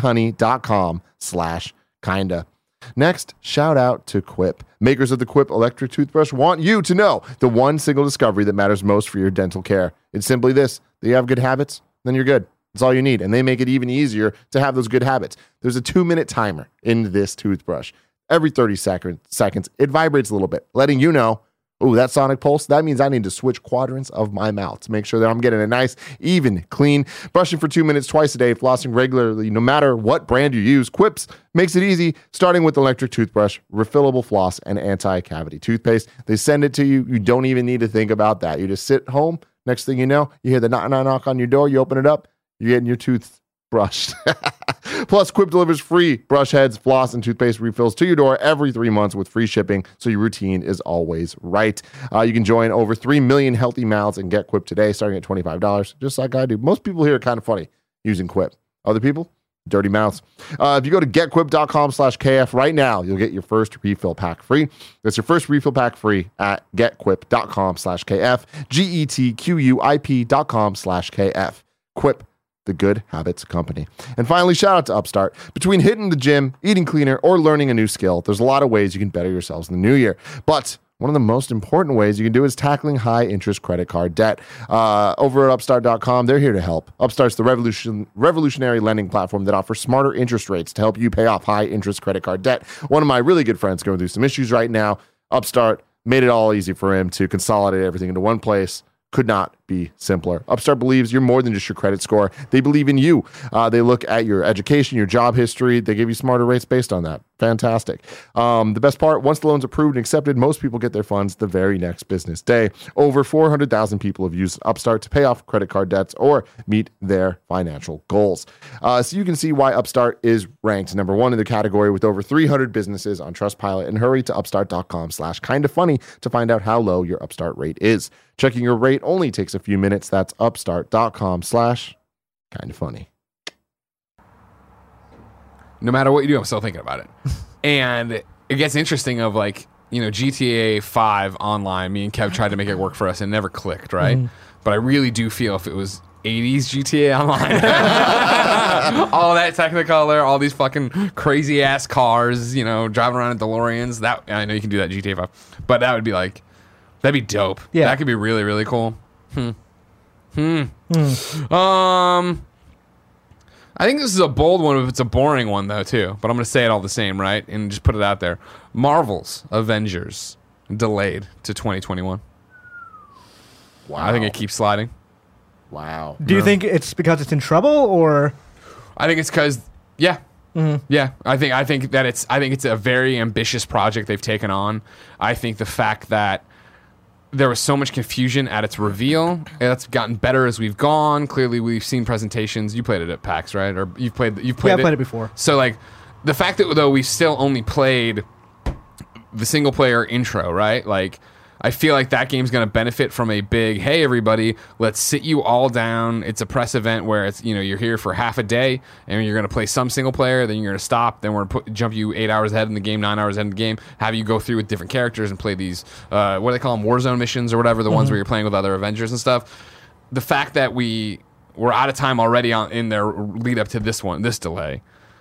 B: joinhoney.com/kinda. Next, shout out to Quip. Makers of the Quip electric toothbrush want you to know the one single discovery that matters most for your dental care. It's simply this: that you have good habits, then you're good. That's all you need. And they make it even easier to have those good habits. There's a 2-minute timer in this toothbrush. Every 30 seconds, it vibrates a little bit, letting you know Ooh, that sonic pulse, that means I need to switch quadrants of my mouth to make sure that I'm getting a nice, even, clean. Brushing for 2 minutes twice a day, flossing regularly, no matter what brand you use. Quips makes it easy, starting with electric toothbrush, refillable floss, and anti-cavity toothpaste. They send it to you. You don't even need to think about that. You just sit home. Next thing you know, you hear the knock on your door. You open it up. You're getting your tooth brushed. Plus, Quip delivers free brush heads, floss, and toothpaste refills to your door every 3 months with free shipping, so your routine is always right. You can join over 3 million healthy mouths and get Quip today, starting at $25, just like I do. Most people here are kind of funny using Quip. Other people, dirty mouths. If you go to getquip.com/KF right now, you'll get your first refill pack free. That's your first refill pack free at getquip.com/KF, GETQUIP.com/KF. Quip, the good habits company. And finally, shout out to Upstart. Between hitting the gym, eating cleaner, or learning a new skill, there's a lot of ways you can better yourselves in the new year. But one of the most important ways you can do is tackling high interest credit card debt. Over at upstart.com, they're here to help. Upstart's the revolutionary lending platform that offers smarter interest rates to help you pay off high interest credit card debt. One of my really good friends going through some issues right now. Upstart made it all easy for him to consolidate everything into one place. Could not be simpler. Upstart believes you're more than just your credit score. They believe in you. They look at your education, your job history. They give you smarter rates based on that. Fantastic. The best part, once the loan's approved and accepted, most people get their funds the very next business day. Over 400,000 people have used Upstart to pay off credit card debts or meet their financial goals. So you can see why Upstart is ranked number one in the category with over 300 businesses on Trustpilot. And hurry to upstart.com/kindafunny to find out how low your Upstart rate is. Checking your rate only takes a few minutes. That's upstart.com/kindafunny.
C: No matter what you do, I'm still thinking about it. And it gets interesting of like, GTA 5 online, me and Kev tried to make it work for us and it never clicked, right? But I really do feel if it was 80s GTA Online, all that Technicolor, all these fucking crazy ass cars, driving around in DeLoreans, that I know you can do that in GTA 5, but that would be like, that'd be dope. Yeah. That could be really, really cool. I think this is a bold one if it's a boring one, though, too. But I'm going to say it all the same, right? And just put it out there. Marvel's Avengers delayed to 2021. Wow. I think it keeps sliding.
B: Wow.
D: Do you think it's because it's in trouble, or?
C: I think it's because, yeah. Yeah. I think it's a very ambitious project they've taken on. I think the fact that there was so much confusion at its reveal. That's gotten better as we've gone. Clearly, we've seen presentations. You played it at PAX, right? Or you've played it?
D: Yeah, I played it before.
C: So, like, the fact that, though, we've still only played the single-player intro, right? Like, I feel like that game's going to benefit from a big, hey, everybody, let's sit you all down. It's a press event where it's, you're here for half a day and you're going to play some single player, then you're going to stop, then we're going to jump you 8 hours ahead in the game, 9 hours ahead in the game, have you go through with different characters and play these, what do they call them, Warzone missions or whatever, the ones where you're playing with other Avengers and stuff. The fact that we're out of time already in their lead up to this delay,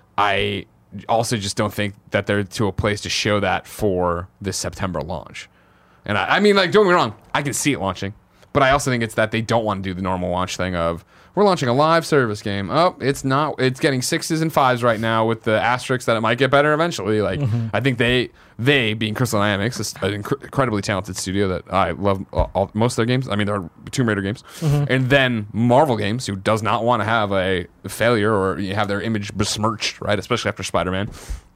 C: I also just don't think that they're to a place to show that for this September launch. And I mean, like, don't get me wrong, I can see it launching. But I also think it's that they don't want to do the normal launch thing of, we're launching a live service game. Oh, it's not. It's getting 6s and 5s right now with the asterisks that it might get better eventually. Like, I think they being Crystal Dynamics, is an incredibly talented studio that I love most of their games. I mean, they're Tomb Raider games. And then Marvel Games, who does not want to have a failure or have their image besmirched, right? Especially after Spider-Man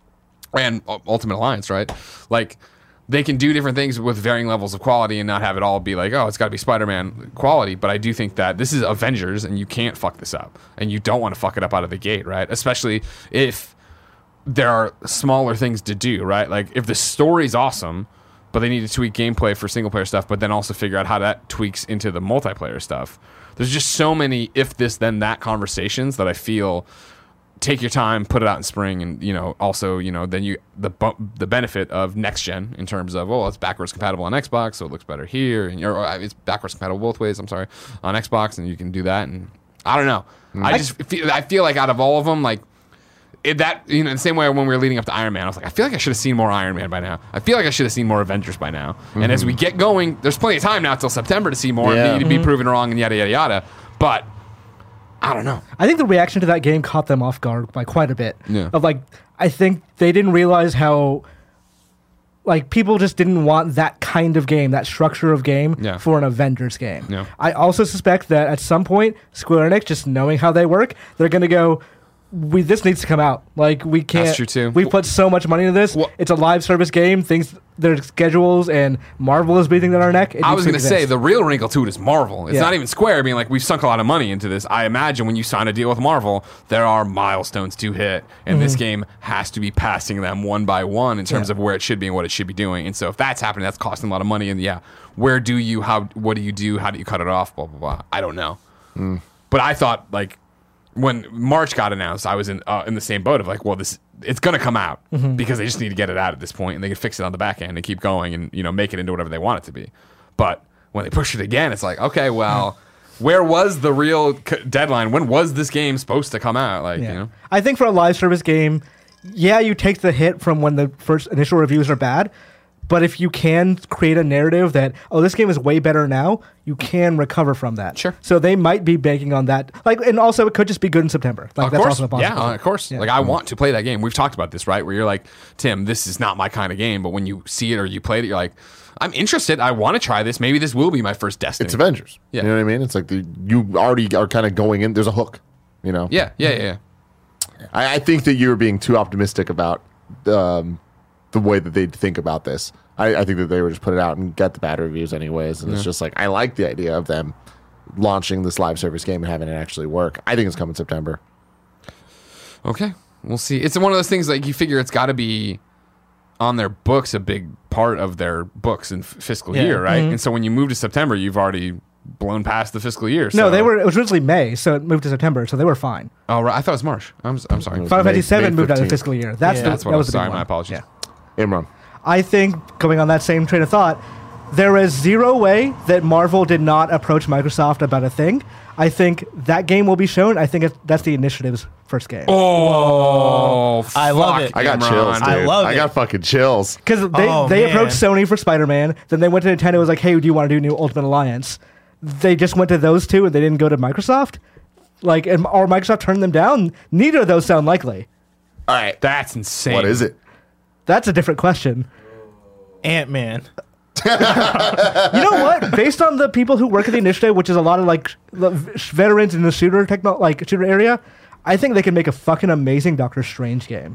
C: and Ultimate Alliance, right? Like, they can do different things with varying levels of quality and not have it all be like, oh, it's got to be Spider-Man quality. But I do think that this is Avengers and you can't fuck this up. And you don't want to fuck it up out of the gate, right? Especially if there are smaller things to do, right? Like, if the story's awesome, but they need to tweak gameplay for single-player stuff, but then also figure out how that tweaks into the multiplayer stuff. There's just so many if this, then that conversations that I feel... Take your time, put it out in spring, and also then the benefit of next gen in terms of it's backwards compatible on Xbox, so it looks better here, and or it's backwards compatible both ways. I'm sorry, on Xbox, and you can do that. And I don't know. I feel like out of all of them, like the same way when we were leading up to Iron Man, I was like, I feel like I should have seen more Iron Man by now. I feel like I should have seen more Avengers by now. And as we get going, there's plenty of time now till September to see more, and be proven wrong, and yada yada yada. But I don't know.
D: I think the reaction to that game caught them off guard by quite a bit.
C: Yeah.
D: I think they didn't realize how like people just didn't want that kind of game, that structure of game for an Avengers game.
C: Yeah.
D: I also suspect that at some point, Square Enix, just knowing how they work, they're going to go, this needs to come out. Like, we can't.
C: That's true, too.
D: We put so much money into this.
C: Well,
D: it's a live service game. Their schedules and Marvel is breathing down our neck.
C: I was going to say, the real wrinkle to it is Marvel. It's not even Square being like, we've sunk a lot of money into this. I imagine when you sign a deal with Marvel, there are milestones to hit, and this game has to be passing them one by one in terms of where it should be and what it should be doing. And so if that's happening, that's costing a lot of money. And what do you do? How do you cut it off? Blah, blah, blah. I don't know. But I thought, like, when March got announced, I was in the same boat of like, well, it's going to come out because they just need to get it out at this point, and they can fix it on the back end and keep going and make it into whatever they want it to be. But when they push it again, it's like, okay, well, where was the real deadline? When was this game supposed to come out? Like,
D: I think for a live service game, you take the hit from when the first initial reviews are bad. But if you can create a narrative that, this game is way better now, you can recover from that.
C: Sure.
D: So they might be banking on that. Like, and also it could just be good in September. Like,
C: of
D: that's
C: course.
D: also possible.
C: Yeah, of course.
D: Yeah.
C: Like, I want to play that game. We've talked about this, right? Where you're like, Tim, this is not my kind of game. But when you see it or you play it, you're like, I'm interested. I want to try this. Maybe this will be my first Destiny.
B: It's Avengers.
C: Yeah.
B: You know what I mean? It's like you already are kind of going in. There's a hook,
C: Yeah.
B: I think that you're being too optimistic about the way that they think about this. I think that they would just put it out and get the bad reviews anyways. And it's just like, I like the idea of them launching this live service game and having it actually work. I think it's coming September.
C: Okay. We'll see. It's one of those things like you figure it's got to be on their books, a big part of their books and fiscal year, right? And so when you move to September, you've already blown past the fiscal year.
D: No,
C: so.
D: it was originally May, so it moved to September, so they were fine.
C: Oh, right. I thought it was March. I'm sorry.
D: Final Fantasy VII moved out of the
B: 15th.
D: fiscal year. That's
C: That's what
D: that
C: I
D: was
C: was
D: the big
C: sorry.
D: one.
C: My apologies.
D: Yeah.
B: Imran.
D: I think, going on that same train of thought, there is zero way that Marvel did not approach Microsoft about a thing. I think that game will be shown. I think that's the Initiative's first game.
C: Oh,
E: I love it.
B: I got
C: Imran.
B: chills, dude.
E: I love it.
B: I got fucking chills.
D: Because they approached Sony for Spider-Man, then they went to Nintendo and was like, hey, do you want to do new Ultimate Alliance? They just went to those two and they didn't go to Microsoft? Or Microsoft turned them down? Neither of those sound likely.
B: All right.
C: That's insane.
B: What is it?
D: That's a different question.
E: Ant-Man.
D: You know what? Based on the people who work at the Initiative, which is a lot of veterans in the shooter shooter area, I think they can make a fucking amazing Doctor Strange game.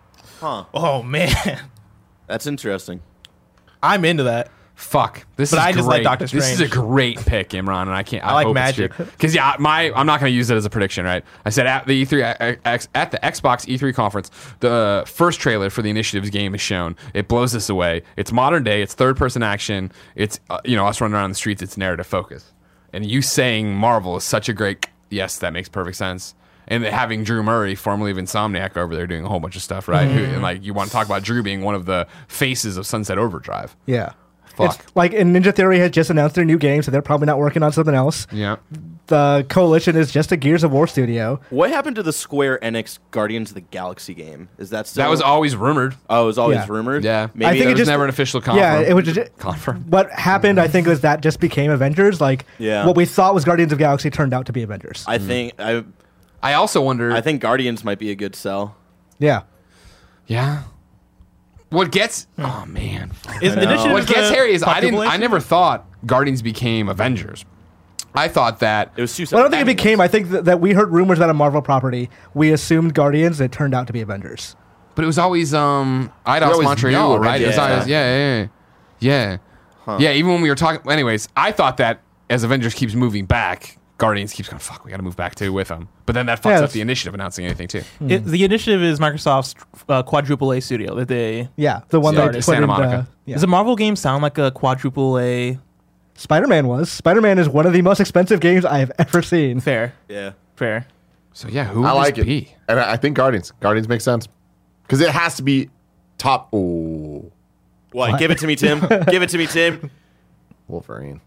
E: Oh, man.
F: That's interesting.
E: I'm into that.
C: Fuck. This
E: But
C: is
E: I just like
C: great.
E: Doctor
C: This is a
E: Strange.
C: great pick, Imran, and I can't.
E: I like Magic.
C: Because I'm not going to use it as a prediction, right? I said at the E3 at the Xbox E3 conference, the first trailer for the Initiative's game is shown. It blows this away. It's modern day. It's third person action. It's us running around the streets. It's narrative focus. And you saying Marvel is such a great yes, that makes perfect sense. And having Drew Murray, formerly of Insomniac, over there doing a whole bunch of stuff, right? And you want to talk about Drew being one of the faces of Sunset Overdrive.
D: Yeah.
C: Fuck.
D: It's and Ninja Theory has just announced their new game, so they're probably not working on something else.
C: Yeah.
D: The Coalition is just a Gears of War studio.
F: What happened to the Square Enix Guardians of the Galaxy game? Is that still?
C: That was always rumored.
F: Oh, it was always
D: Yeah.
F: rumored.
C: Yeah.
F: Maybe
D: I think
C: There
D: it
C: was
D: just-
C: never an official confirm.
D: Yeah, it was just,
C: confirm.
D: what happened, I think, was that just became Avengers.
F: Yeah.
D: What we thought was Guardians of the Galaxy turned out to be Avengers.
F: I think
C: I also wonder.
F: I think Guardians might be a good sell.
D: Yeah.
C: Yeah. What gets? Oh man.
E: Is Initiative
C: What gets Harry is I
E: population?
C: never thought Guardians became Avengers. I thought that
F: It was two.
D: Well, I don't think it
F: separate
D: became. I think that we heard rumors about a Marvel property. We assumed Guardians. It turned out to be Avengers.
C: but it was always Eidos
B: always
C: Montreal,
B: knew
C: right? It was
F: Avengers.
C: always, yeah. Yeah, even when we were talking anyways, I thought that as Avengers keeps moving back, Guardians keeps going, fuck, we got to move back too with them. But then that fucks up
D: that's-
C: the Initiative announcing anything too.
E: The Initiative is Microsoft's quadruple A studio that they.
D: Yeah, the one
C: Yeah,
D: they put
C: Santa
D: in.
C: Monica.
D: Yeah.
E: Does a Marvel game sound like a quadruple A?
D: Spider-Man was. Spider-Man is one of the most expensive games I have ever seen.
E: Fair.
F: Yeah.
E: Fair.
C: So yeah, who would
B: I like
C: this
B: it.
C: be?
B: And I think Guardians. Guardians makes sense. Because it has to be top. Oh,
F: What? Give it to me, Tim. Give it to me, Tim.
B: Wolverine.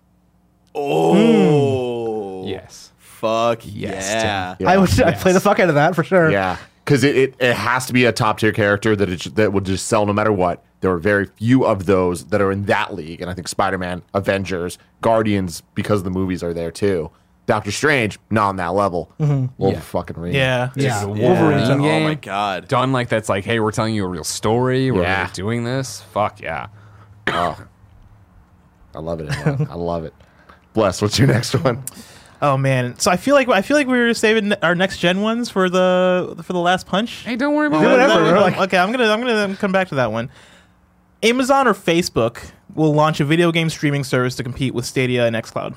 F: Oh.
C: Yes.
F: Fuck
C: Yes,
F: yeah.
B: Yeah.
D: I play the fuck out of that for sure.
B: Yeah. Because it has to be a top tier character that would just sell no matter what. There are very few of those that are in that league. And I think Spider-Man, Avengers, Guardians, because the movies are there too. Doctor Strange, not on that level. Wolverine.
E: Yeah.
D: Yeah.
C: The
D: Wolverine's
C: Wolverine
D: a-
F: Oh
C: game
F: my god.
C: done like that's like, hey, we're telling you a real story. We're
B: Yeah.
C: really doing this. Fuck yeah.
B: Oh, I love it. I love it. Bless. What's your next one?
E: Oh man, so I feel like we were saving our next gen ones for the last punch.
C: Hey, don't worry about
D: Do whatever.
E: Okay, I'm gonna come back to that one. Amazon or Facebook will launch a video game streaming service to compete with Stadia and xCloud.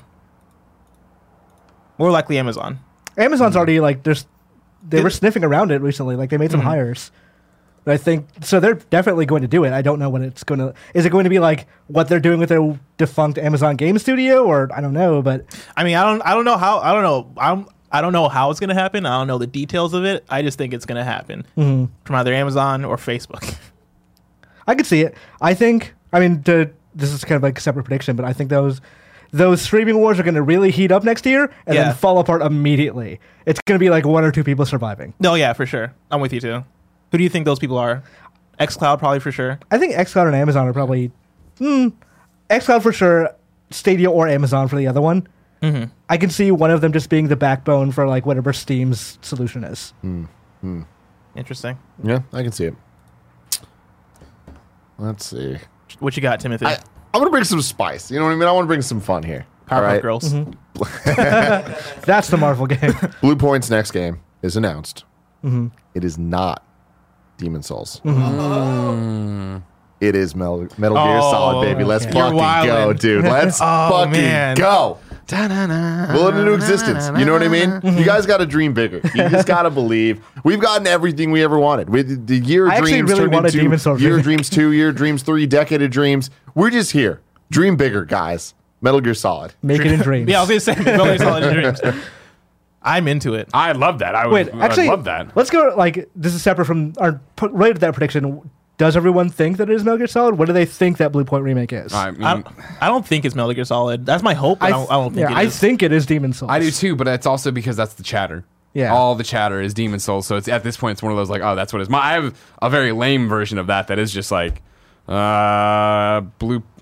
E: More likely Amazon.
D: Amazon's already like they were sniffing around it recently. Like they made some hires. But I think so. They're definitely going to do it. I don't know when it's going to. Is it going to be like what they're doing with their defunct Amazon Game Studio, or I don't know. But
E: I mean, I don't know how. I don't know. I don't know how it's going to happen. I don't know the details of it. I just think it's going to happen from either Amazon or Facebook.
D: I could see it. I think. I mean, this is kind of like a separate prediction, but I think those streaming wars are going to really heat up next year and then fall apart immediately. It's going to be like one or two people surviving.
E: No, yeah, for sure. I'm with you too. Who do you think those people are? xCloud probably for sure.
D: I think xCloud and Amazon are probably xCloud for sure. Stadia or Amazon for the other one. Mm-hmm. I can see one of them just being the backbone for like whatever Steam's solution is.
E: Interesting.
B: Yeah, I can see it. Let's see.
E: What you got, Timothy?
B: I'm going to bring some spice. You know what I mean? I want to bring some fun here.
E: Powerpuff Girls.
D: That's the Marvel game.
B: Blue Point's next game is announced. It is not Demon Souls. It is Metal Gear Solid, baby. Let's fucking go, dude. Let's fucking go. Will it into existence? You know what I mean? You guys got to dream bigger. You just got to believe. We've gotten everything we ever wanted. With the Year of Dreams
D: really
B: turned
D: wanted Demon Souls
B: into Year of
D: remake.
B: Dreams 2, Year of Dreams 3, Decade of Dreams. We're just here. Dream bigger, guys. Metal Gear Solid.
D: Make it in dreams.
E: Yeah, I was going to say Metal Gear Solid in Dreams. I'm into it.
C: I love that. I love that.
D: Let's go. Like this is separate from related to that prediction. Does everyone think that it is Metal Gear Solid? What do they think that Blue Point remake is?
C: I mean,
E: I don't think it's Metal Gear Solid. That's my hope. But I don't think it is.
D: I think it is Demon Souls.
C: I do too, but it's also because that's the chatter.
D: Yeah.
C: All the chatter is Demon Souls, so it's at this point it's one of those like, oh, that's what it is. I have a very lame version of that is just like Blue.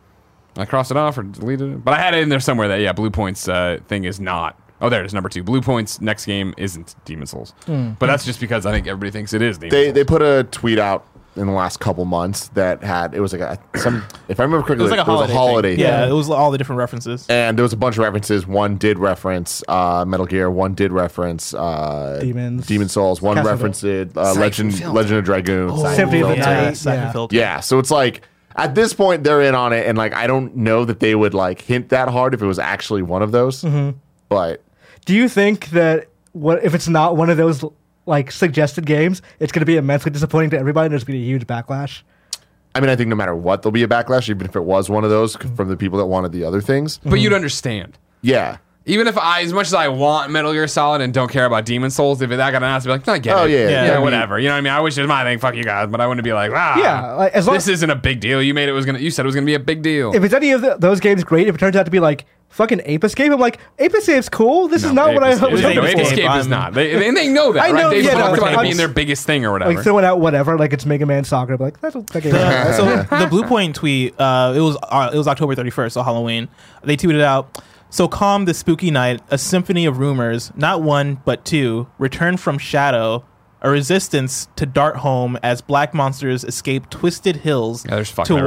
C: I crossed it off or deleted it, but I had it in there somewhere that Blue Point's thing is not. Oh, there it is, number 2. Blue Point's next game isn't Demon Souls, but that's just because I think everybody thinks it is Demon Souls.
B: They put a tweet out in the last couple months that had, it was like if I remember correctly,
E: It was like a
B: it was
E: holiday. Yeah, it was all the different references.
B: And there was a bunch of references. One did reference Metal Gear. One did reference Demon Souls. One referenced Legend of Dragoon.
D: Symphony of the Night.
E: Siphon Filter.
B: Yeah, so it's like at this point they're in on it, and like I don't know that they would like hint that hard if it was actually one of those. But
D: do you think that if it's not one of those like suggested games, it's going to be immensely disappointing to everybody? And there's going to be a huge backlash.
B: I mean, I think no matter what, there'll be a backlash, even if it was one of those from the people that wanted the other things.
C: But you'd understand.
B: Yeah.
C: Even if as much as I want Metal Gear Solid and don't care about Demon Souls, if that got announced, I'd be like, no, I get it.
B: Yeah,
C: whatever. You know what I mean? I wish it was my thing. Fuck you guys. But I wouldn't be like,
D: like,
C: this isn't a big deal. You said it was gonna be a big deal.
D: If it's any of those games, great. If it turns out to be like fucking Ape Escape, I'm like, Ape Escape's cool. This is not what I was hoping
C: Ape
D: for.
C: Escape is not. They know that,
D: I know,
C: right? They've
D: yeah,
C: talked
D: no,
C: about it
D: I'm
C: being their biggest thing or whatever.
D: Like throwing out whatever, like it's Mega Man Soccer. Like that's that game.
E: So the Blue Point tweet, it was October 31st, so Halloween. They tweeted out, "So calm the spooky night, a symphony of rumors, not one but two, return from shadow, a resistance to dart home as black monsters escape twisted hills to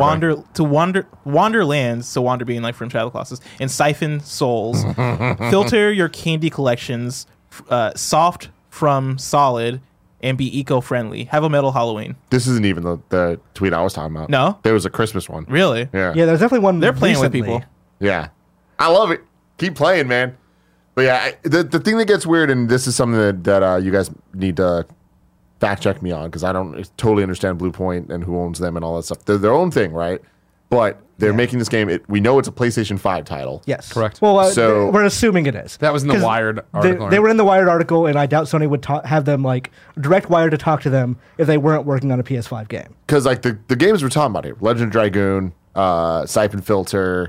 E: wander lands, so wander being like from Shadow Colossus, and siphon souls. Filter your candy collections, soft from solid, and be eco-friendly. Have a metal Halloween."
B: This isn't even the tweet I was talking about.
E: No?
B: There was a Christmas one.
E: Really?
B: Yeah.
D: Yeah, there's definitely one.
E: They're playing
D: recently.
E: with people.
B: Yeah. I love it. Keep playing, man. But yeah, the thing that gets weird, and this is something that you guys need to fact check me on, because I don't totally understand Blue Point and who owns them and all that stuff. They're their own thing, right? But they're making this game. We know it's a PlayStation 5 title.
D: Yes.
C: Correct.
D: Well,
B: So-
D: we're assuming it is.
C: That was in the
D: 'Cause
C: Wired article.
D: They were in the Wired article, and I doubt Sony would have them like direct wire to talk to them if they weren't working on a PS5 game.
B: Because like the games we're talking about here, Legend of Dragoon, Siphon Filter,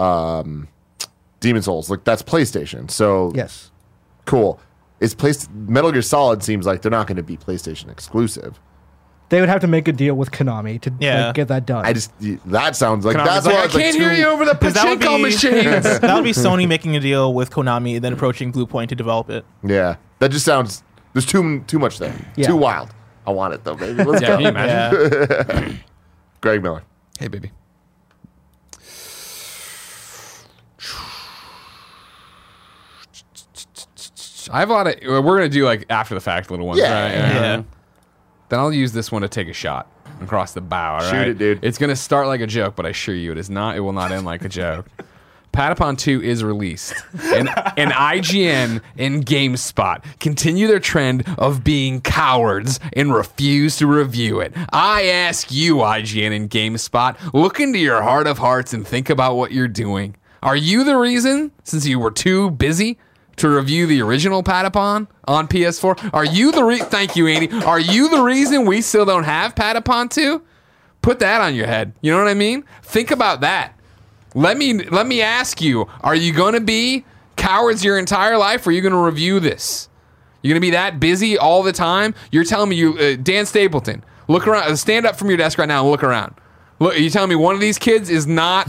B: Demon Souls, like that's PlayStation. So
D: Yes.
B: cool. Metal Gear Solid seems like they're not going to be PlayStation exclusive.
D: They would have to make a deal with Konami to like, get that done.
B: That sounds like
C: Konami's
B: that's
C: like,
B: why
C: I
B: it's like
C: can't hear you over the pachinko machines.
E: That would be Sony making a deal with Konami and then approaching Blue Point to develop it.
B: Yeah, that just sounds. There's too much there.
D: Yeah.
B: Too wild. I want it though, baby. Let's
C: Yeah,
B: go.
C: can you imagine?
E: Yeah.
B: Greg Miller.
C: Hey, baby. I have a lot of. We're gonna do like after the fact little ones,
B: Yeah.
C: right?
E: Yeah.
C: Then I'll use this one to take a shot across the bow. All
B: Shoot
C: right?
B: it, dude.
C: It's gonna start like a joke, but I assure you, it is not. It will not end like a joke. Patapon 2 is released, and IGN and GameSpot continue their trend of being cowards and refuse to review it. I ask you, IGN and GameSpot, look into your heart of hearts and think about what you're doing. Are you the reason, since you were too busy to review the original Patapon on PS4? Are you the Thank you, Andy. Are you the reason we still don't have Patapon 2? Put that on your head. You know what I mean? Think about that. Let me ask you, are you going to be cowards your entire life, or are you going to review this? You're going to be that busy all the time? You're telling me Dan Stapleton, look around, stand up from your desk right now and look around. Look, are you telling me one of these kids is not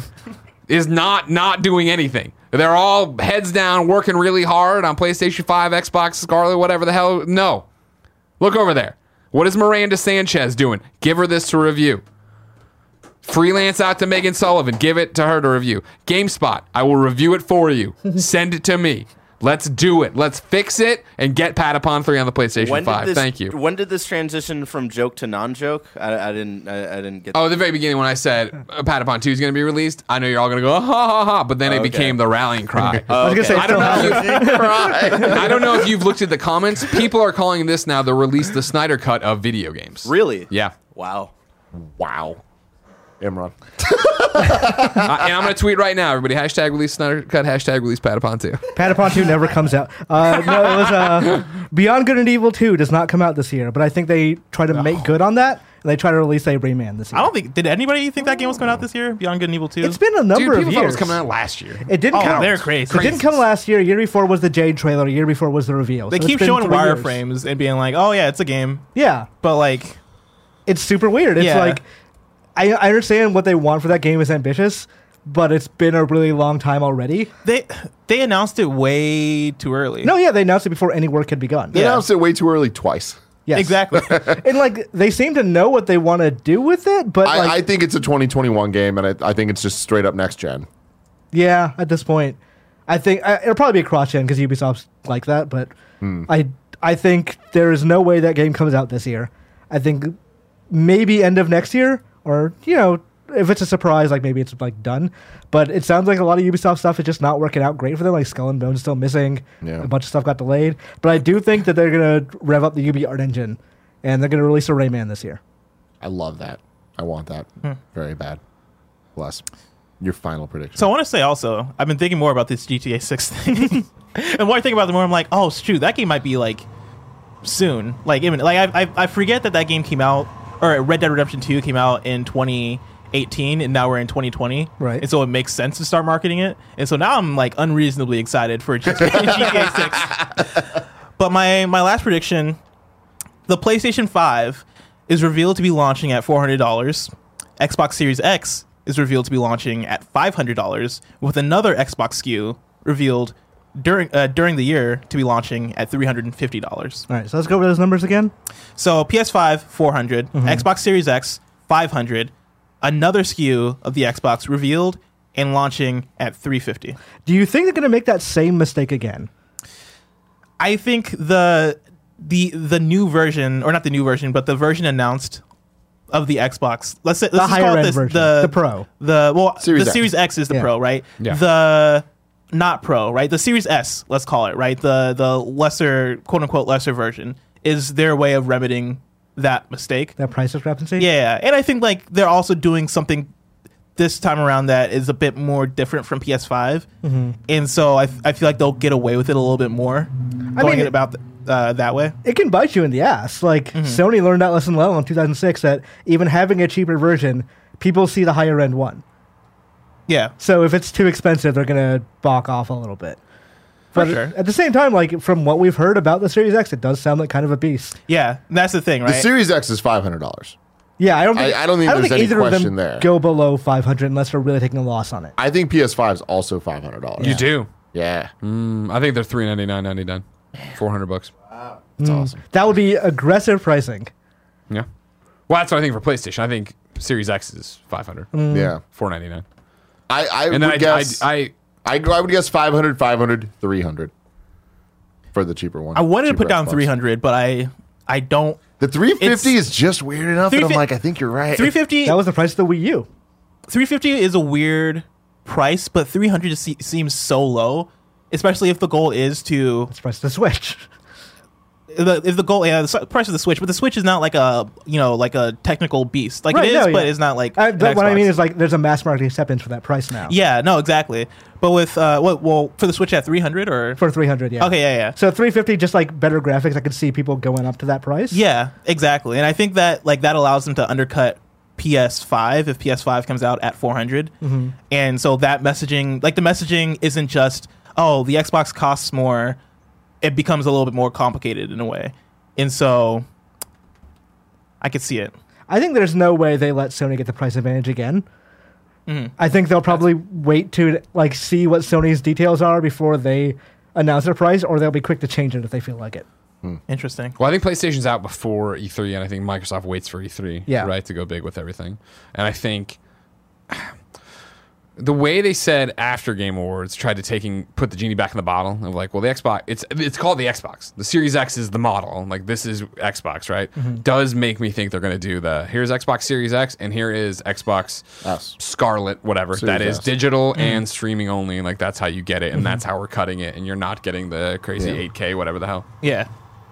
C: doing anything? They're all heads down, working really hard on PlayStation 5, Xbox, Scarlet, whatever the hell. No. Look over there. What is Miranda Sanchez doing? Give her this to review. Freelance out to Megan Sullivan. Give it to her to review. GameSpot, I will review it for you. Send it to me. Let's do it. Let's fix it and get Patapon 3 on the PlayStation 5. Thank you.
F: When did this transition from joke to non-joke? I didn't get.
C: Oh, at the very beginning when I said Patapon 2 is going to be released, I know you're all going to go, ha, ha, ha, but then it became the rallying cry.
D: I was gonna say,
C: I don't know if you've looked at the comments. People are calling this now the release the Snyder Cut of video games.
F: Really?
C: Yeah.
F: Wow.
B: Imran.
C: And I'm going to tweet right now, everybody. Hashtag release Snyder Cut. Hashtag release Patapon 2.
D: Patapon 2 never comes out. No, it was Beyond Good and Evil 2 does not come out this year, but I think they try to make good on that, and they try to release a Rayman this year.
E: I don't think. Did anybody think that game was coming out this year? Beyond Good and Evil 2?
D: It's been a number
C: Dude,
D: of
C: people
D: years.
C: thought it was coming out last year.
D: It didn't come.
E: they're crazy.
D: It didn't come last year. Year before was the Jade trailer. Year before was the reveal.
E: They
D: So
E: keep
D: it's been
E: showing
D: 3 years.
E: wireframes and being like, "Oh yeah, it's a game,"
D: Yeah,
E: but like,
D: it's super weird. It's
E: Yeah.
D: like I understand what they want for that game is ambitious, but it's been a really long time already.
E: they announced it way too early.
D: No, yeah, they announced it before any work had begun.
B: They announced it way too early twice.
D: Yes.
E: Exactly.
D: And like they seem to know what they want to do with it, but like,
B: I think it's a 2021 game, and I think it's just straight up next gen.
D: yeah, at this point, I think it'll probably be a cross gen because Ubisoft's like that. But I think there is no way that game comes out this year. I think maybe end of next year, or if it's a surprise, like maybe it's like done. But it sounds like a lot of Ubisoft stuff is just not working out great for them. Like Skull and Bones is still missing.
B: Yeah.
D: A bunch of stuff got delayed. But I do think that they're gonna rev up the Ubi art engine, and they're gonna release a Rayman this year.
B: I love that. I want that very bad. Bless. Your final prediction.
E: So I want to say also, I've been thinking more about this GTA 6 thing, and the more I think about it, the more I'm like, oh shoot, that game might be like soon, like imminent. Like I forget that game came out, or Red Dead Redemption 2 came out in 2018, and now we're in 2020,
D: Right.
E: And so it makes sense to start marketing it, and so now I'm like unreasonably excited for GTA 6. But my last prediction, the PlayStation 5 is revealed to be launching at $400. Xbox Series X is revealed to be launching at $500, with another Xbox SKU revealed during the year to be launching at $350.
D: All right, so let's go over those numbers again.
E: So PS5 $400, Xbox Series X $500, another SKU of the Xbox revealed and launching at $350.
D: Do you think they're going to make that same mistake again?
E: I think the new version, or not the new version, but the version announced of the Xbox. Let's
D: The
E: just
D: higher
E: call it
D: end
E: this,
D: version, the Pro.
B: Series
E: the
B: X.
E: Series X is the
D: Yeah.
E: Pro, right?
C: Yeah.
E: The not Pro, right? The Series S, let's call it, right? The lesser, quote unquote, lesser version is their way of remedying that mistake.
D: That price discrepancy?
E: Yeah, and I think like they're also doing something this time around that is a bit more different from PS5, and so I feel like they'll get away with it a little bit more, going it about that way.
D: It can bite you in the ass. Like, Sony learned that lesson well in 2006 that even having a cheaper version, people see the higher end one.
E: Yeah,
D: So if it's too expensive, they're going to balk off a little bit.
E: for
D: But
E: sure.
D: at the same time, like from what we've heard about the Series X, it does sound like kind of a beast.
E: Yeah, that's the thing,
B: The
E: right?
B: Series X is $500.
D: Yeah, I don't think,
B: I don't think there's any
D: either of
B: question
D: them
B: there.
D: go below 500 unless they're really taking a loss on it.
B: I think PS5 is also $500.
C: You do?
B: Yeah.
C: I think they're $399.99. $400.
B: That's awesome.
D: That would be aggressive pricing.
C: Yeah. Well, that's what I think for PlayStation. I think Series X is $500.
B: Yeah.
C: $499.
B: I
C: And then
B: would guess
C: I
B: I would guess 500, 500, 300. for the cheaper one.
E: I wanted to put
B: cheaper
E: down
B: Xbox.
E: 300, but I don't.
B: The 350
E: It's-
B: is just weird enough, and I'm
E: 350
B: like, I think you're right.
E: 350.
D: That was the price of the Wii U.
E: 350 is a weird price, but 300 just seems so low, especially if the goal is to
D: It's the price of the Switch.
E: if the goal, the price of the Switch, but the Switch is not like a technical beast. Like
D: Right,
E: it is,
D: no,
E: but
D: yeah.
E: it's not like
D: What I
E: Xbox.
D: mean is like there's a mass market acceptance for that price now.
E: Yeah, no, exactly. But with for the Switch at 300 or
D: For 300, yeah.
E: okay, yeah.
D: So 350, just like better graphics, I could see people going up to that price.
E: Yeah, exactly. And I think that that allows them to undercut PS5 if PS5 comes out at 400.
D: Mm-hmm.
E: And so that messaging, the messaging isn't just, oh, the Xbox costs more. It becomes a little bit more complicated in a way. And so I could see it.
D: I think there's no way they let Sony get the price advantage again.
E: Mm-hmm.
D: I think they'll probably wait to see what Sony's details are before they announce their price, or they'll be quick to change it if they feel like it.
E: Interesting.
C: Well, I think PlayStation's out before E3, and I think Microsoft waits for E3,
D: Yeah.
C: right, to go big with everything. And I think the way they said after Game Awards tried to put the genie back in the bottle of like, well, the Xbox, it's called the Xbox. The Series X is the model. Like, this is Xbox, right? Does make me think they're going to do here's Xbox Series X, and here is Xbox
B: S.
C: Scarlet, whatever.
B: Series
C: that is
B: S.
C: digital and streaming only. And like, that's how you get it. And that's how we're cutting it. And you're not getting the crazy
B: Yeah.
C: 8K, whatever the hell.
E: Yeah.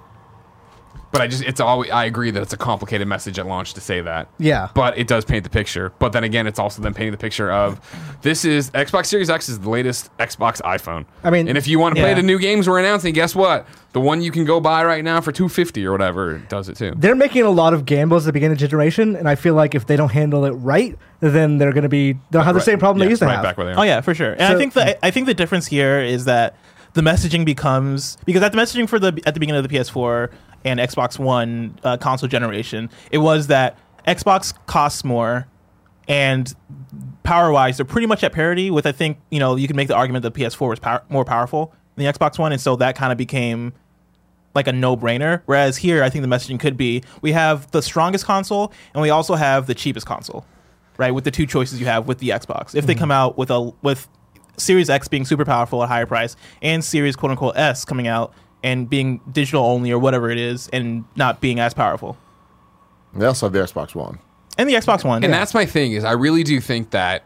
C: But I agree that it's a complicated message at launch to say that.
D: Yeah.
C: But it does paint the picture. But then again, it's also then painting the picture of this is Xbox Series X is the latest Xbox iPhone.
D: I mean,
C: and if you want to play
E: yeah.
C: the new games we're announcing, guess what? The one you can go buy right now for $250 or whatever does it too.
D: They're making a lot of gambles at the beginning of the generation, and I feel like if they don't handle it right, then they'll have the same problem they used to
C: right
D: have.
C: back where they are.
E: Oh yeah, for sure. And I think the difference here is that the messaging becomes, because at the messaging at the beginning of the PS4 and Xbox One console generation, it was that Xbox costs more, and power-wise, they're pretty much at parity with, I think, you can make the argument that PS4 was more powerful than the Xbox One, and so that kind of became like a no-brainer. Whereas here, I think the messaging could be, we have the strongest console, and we also have the cheapest console, right? With the two choices you have with the Xbox. If they come out with Series X being super powerful at higher price, and Series quote-unquote S coming out and being digital only or whatever it is, and not being as powerful.
B: They also have the Xbox One.
E: And the Xbox One.
C: And that's my thing is I really do think that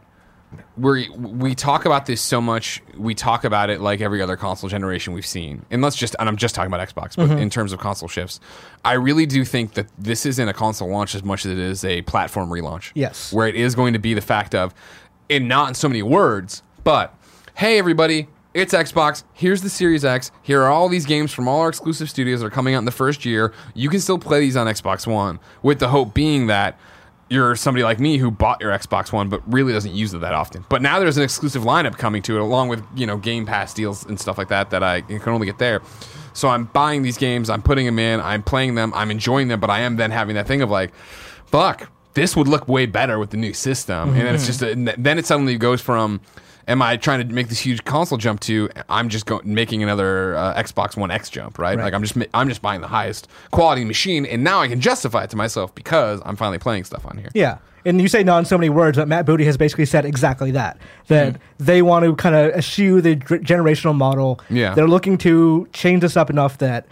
C: we talk about this so much. We talk about it like every other console generation we've seen. And I'm just talking about Xbox, but in terms of console shifts, I really do think that this isn't a console launch as much as it is a platform relaunch.
D: Yes.
C: Where it is going to be the fact of, and not in so many words, but hey, everybody, it's Xbox. Here's the Series X. Here are all these games from all our exclusive studios that are coming out in the first year. You can still play these on Xbox One, with the hope being that you're somebody like me who bought your Xbox One but really doesn't use it that often. But now there's an exclusive lineup coming to it, along with Game Pass deals and stuff like that I can only get there. So I'm buying these games, I'm putting them in, I'm playing them, I'm enjoying them, but I am then having that thing of like, fuck, this would look way better with the new system. And then it's just then it suddenly goes from, am I trying to make this huge console jump to I'm just making another Xbox One X jump, right? Like I'm just buying the highest quality machine, and now I can justify it to myself because I'm finally playing stuff on here.
D: Yeah. And you say not in so many words, but Matt Booty has basically said exactly that. That they want to kind of eschew the generational model.
C: Yeah.
D: They're looking to change this up enough that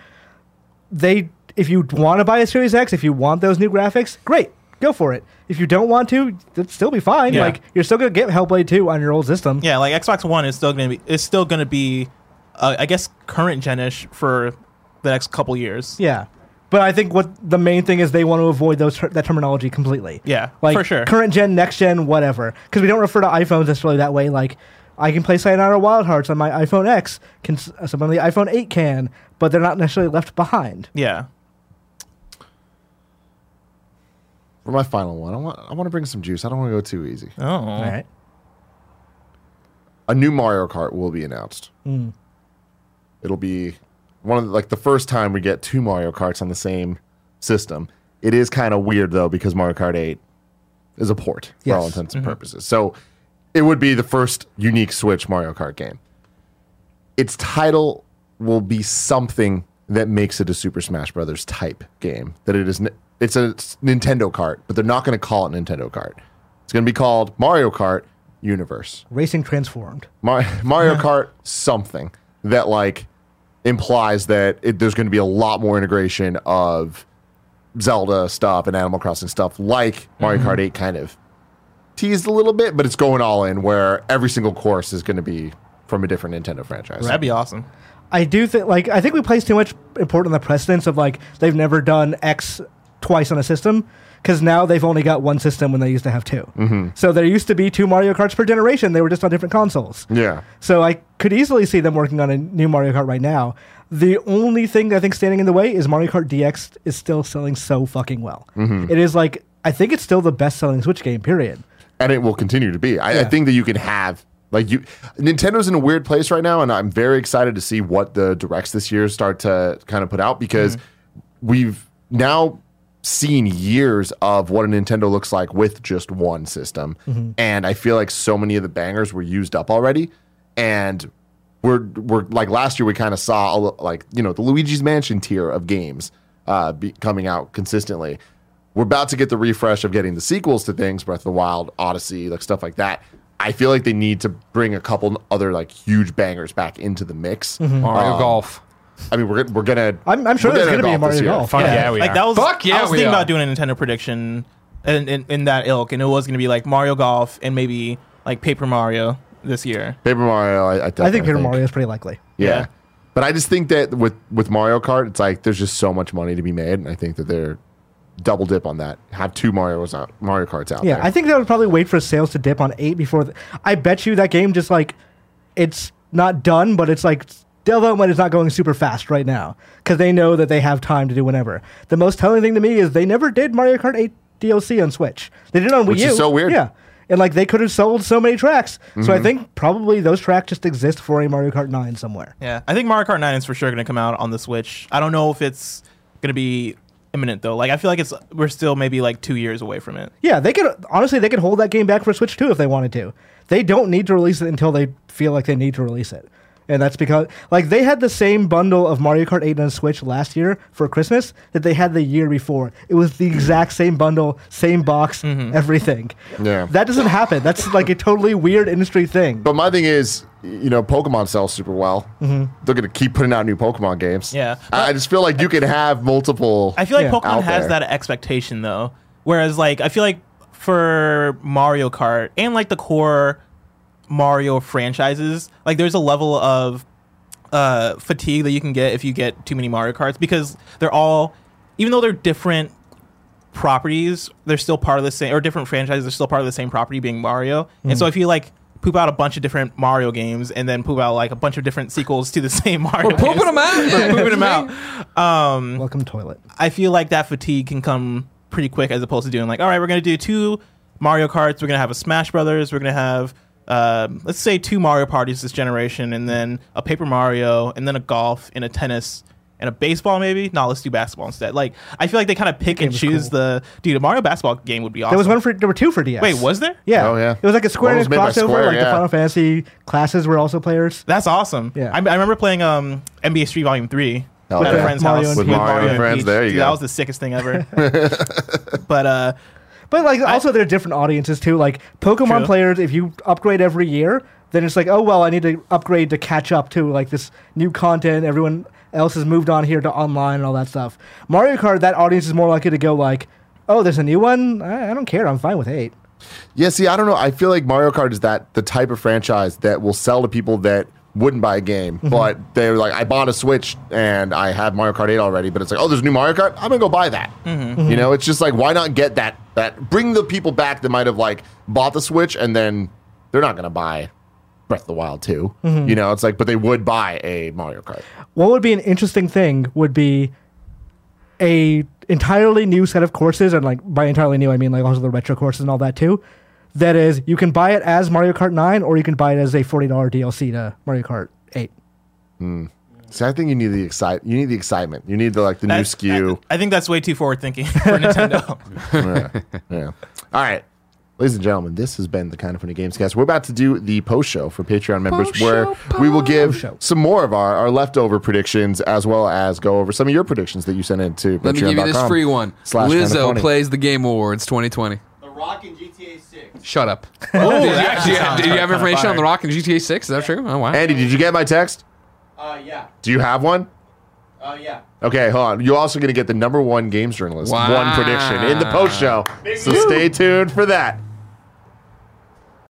D: if you want to buy a Series X, if you want those new graphics, great. Go for it. If you don't want to, it'd still be fine.
E: Yeah.
D: Like, you're still gonna get Hellblade 2 on your old system.
E: Yeah, like Xbox One is still gonna be I guess current gen-ish for the next couple years.
D: Yeah. But I think what the main thing is they want to avoid that terminology completely.
E: Yeah,
D: like,
E: for sure.
D: Current gen, next gen, whatever. Because we don't refer to iPhones necessarily that way. Like, I can play Sayonara Wild Hearts on my iPhone X. Some of the iPhone 8 can, but they're not necessarily left behind.
E: Yeah.
B: For my final one, I want to bring some juice. I don't want to go too easy.
E: Oh.
D: All right.
B: A new Mario Kart will be announced. It'll be one of the first time we get two Mario Karts on the same system. It is kind of weird though, because Mario Kart 8 is a port for all
D: Yes.
B: intents and purposes. So it would be the first unique Switch Mario Kart game. Its title will be something that makes it a Super Smash Brothers type game. That it is. It's a Nintendo Kart, but they're not going to call it Nintendo Kart. It's going to be called Mario Kart Universe.
D: Racing Transformed.
B: Mario Kart something that implies that there's going to be a lot more integration of Zelda stuff and Animal Crossing stuff, like Mario Kart 8 kind of teased a little bit, but it's going all in where every single course is going to be from a different Nintendo franchise.
E: That'd be awesome.
D: I do think, I think we place too much importance on the precedence of they've never done X twice on a system, because now they've only got one system when they used to have two. Mm-hmm. So there used to be 2 Mario Karts per generation. They were just on different consoles.
B: Yeah.
D: So I could easily see them working on a new Mario Kart right now. The only thing I think standing in the way is Mario Kart DX is still selling so fucking well. Mm-hmm. It is I think it's still the best-selling Switch game, period.
B: And it will continue to be. I think that you can have, Nintendo's in a weird place right now, and I'm very excited to see what the directs this year start to kind of put out, because we've now seen years of what a Nintendo looks like with just one system. Mm-hmm. And I feel like so many of the bangers were used up already. And we're like last year we kind of saw the Luigi's Mansion tier of games coming out consistently. We're about to get the refresh of getting the sequels to things, Breath of the Wild, Odyssey, stuff like that. I feel like they need to bring a couple other huge bangers back into the mix.
C: Mm-hmm. Mario Golf.
B: I mean, we're gonna.
D: I'm sure there's gonna be a Mario Golf.
C: Fuck yeah, we are.
E: That was,
C: Fuck yeah,
E: I was thinking about doing a Nintendo prediction in that ilk, and it was gonna be Mario Golf and maybe Paper Mario this year.
B: Paper Mario, I
D: think Paper Mario is pretty likely.
B: Yeah. But I just think that with Mario Kart, it's there's just so much money to be made, and I think that they're double dip on that. Have 2 Mario Karts out there.
D: Yeah, I think they would probably wait for sales to dip on 8 before. I bet you that game just it's not done, but it's development is not going super fast right now because they know that they have time to do whatever. The most telling thing to me is they never did Mario Kart 8 DLC on Switch. They did it on Wii U.
B: Which is so weird.
D: Yeah. And they could have sold so many tracks. Mm-hmm. So I think probably those tracks just exist for a Mario Kart 9 somewhere.
E: Yeah. I think Mario Kart 9 is for sure going to come out on the Switch. I don't know if it's going to be imminent though. I feel like we're still maybe 2 years away from it.
D: Yeah, they could hold that game back for Switch 2 if they wanted to. They don't need to release it until they feel like they need to release it. And that's because, they had the same bundle of Mario Kart 8 on Switch last year for Christmas that they had the year before. It was the exact same bundle, same box, everything.
B: Yeah.
D: That doesn't happen. That's a totally weird industry thing.
B: But my thing is, Pokemon sells super well. Mm-hmm. They're going to keep putting out new Pokemon games.
E: Yeah.
B: I just feel like you can have multiple.
E: I feel like Pokemon has that expectation, though. Whereas, I feel like for Mario Kart and, the core Mario franchises, there's a level of fatigue that you can get if you get too many Mario Karts, because they're all, even though they're different properties, they're still part of the same, or different franchises, they're still part of the same property being Mario. And so if you poop out a bunch of different Mario games and then poop out a bunch of different sequels to the same Mario games.
C: Pooping them out.
E: Pooping them out.
D: Welcome toilet.
E: I feel like that fatigue can come pretty quick as opposed to doing all right, we're going to do 2 Mario Karts, we're going to have a Smash Brothers, we're going to have let's say 2 Mario parties this generation, and then a Paper Mario, and then a golf, and a tennis, and a baseball maybe? No, let's do basketball instead. I feel like they kind of pick and choose a Mario basketball game would be awesome.
D: There were 2 for DS.
E: Wait, was there?
D: Yeah.
B: Oh, yeah.
D: It was a Square Enix crossover,
B: Square,
D: the Final Fantasy classes were also players.
E: That's awesome.
D: Yeah.
E: I remember playing NBA Street Volume 3 at a friend's
D: Mario
E: house.
D: with
B: Mario and friends,
E: Peach.
B: there you
E: Dude,
B: go.
E: That was the sickest thing ever. But
D: also there are different audiences too. Pokemon
E: True.
D: players, if you upgrade every year, then it's oh well, I need to upgrade to catch up to this new content. Everyone else has moved on here to online and all that stuff. Mario Kart, that audience is more likely to go oh, there's a new one? I don't care. I'm fine with 8.
B: Yeah, see, I don't know. I feel like Mario Kart is the type of franchise that will sell to people that wouldn't buy a game, but they're I bought a Switch and I have Mario Kart 8 already, but it's oh, there's a new Mario Kart? I'm going to go buy that. Mm-hmm. It's just why not get that bring the people back that might have bought the Switch and then they're not going to buy Breath of the Wild 2. Mm-hmm. It's but they would buy a Mario Kart.
D: What would be an interesting thing would be a entirely new set of courses, and by entirely new I mean also the retro courses and all that too. That is, you can buy it as Mario Kart 9, or you can buy it as a $40 DLC to Mario Kart 8.
B: See, I think you need the excitement. You need the new SKU.
E: I think that's way too forward thinking for Nintendo.
B: Yeah. All right. Ladies and gentlemen, this has been the Kind of Funny Games Cast. We're about to do the post show for Patreon members, where we will give some more of our leftover predictions, as well as go over some of your predictions that you sent in to
C: Let me give you this free one. Lizzo plays the Game Awards 2020.
G: The Rock and GTA 6.
C: Shut up.
E: Oh,
C: do you have information on The Rock and GTA 6? Is that true? Oh, wow.
B: Andy, did you get my text?
G: Yeah.
B: Do you have one?
G: Yeah.
B: Okay, hold on. You're also going to get the #1 games journalist
C: Wow.
B: one prediction in the post show. So stay tuned for that.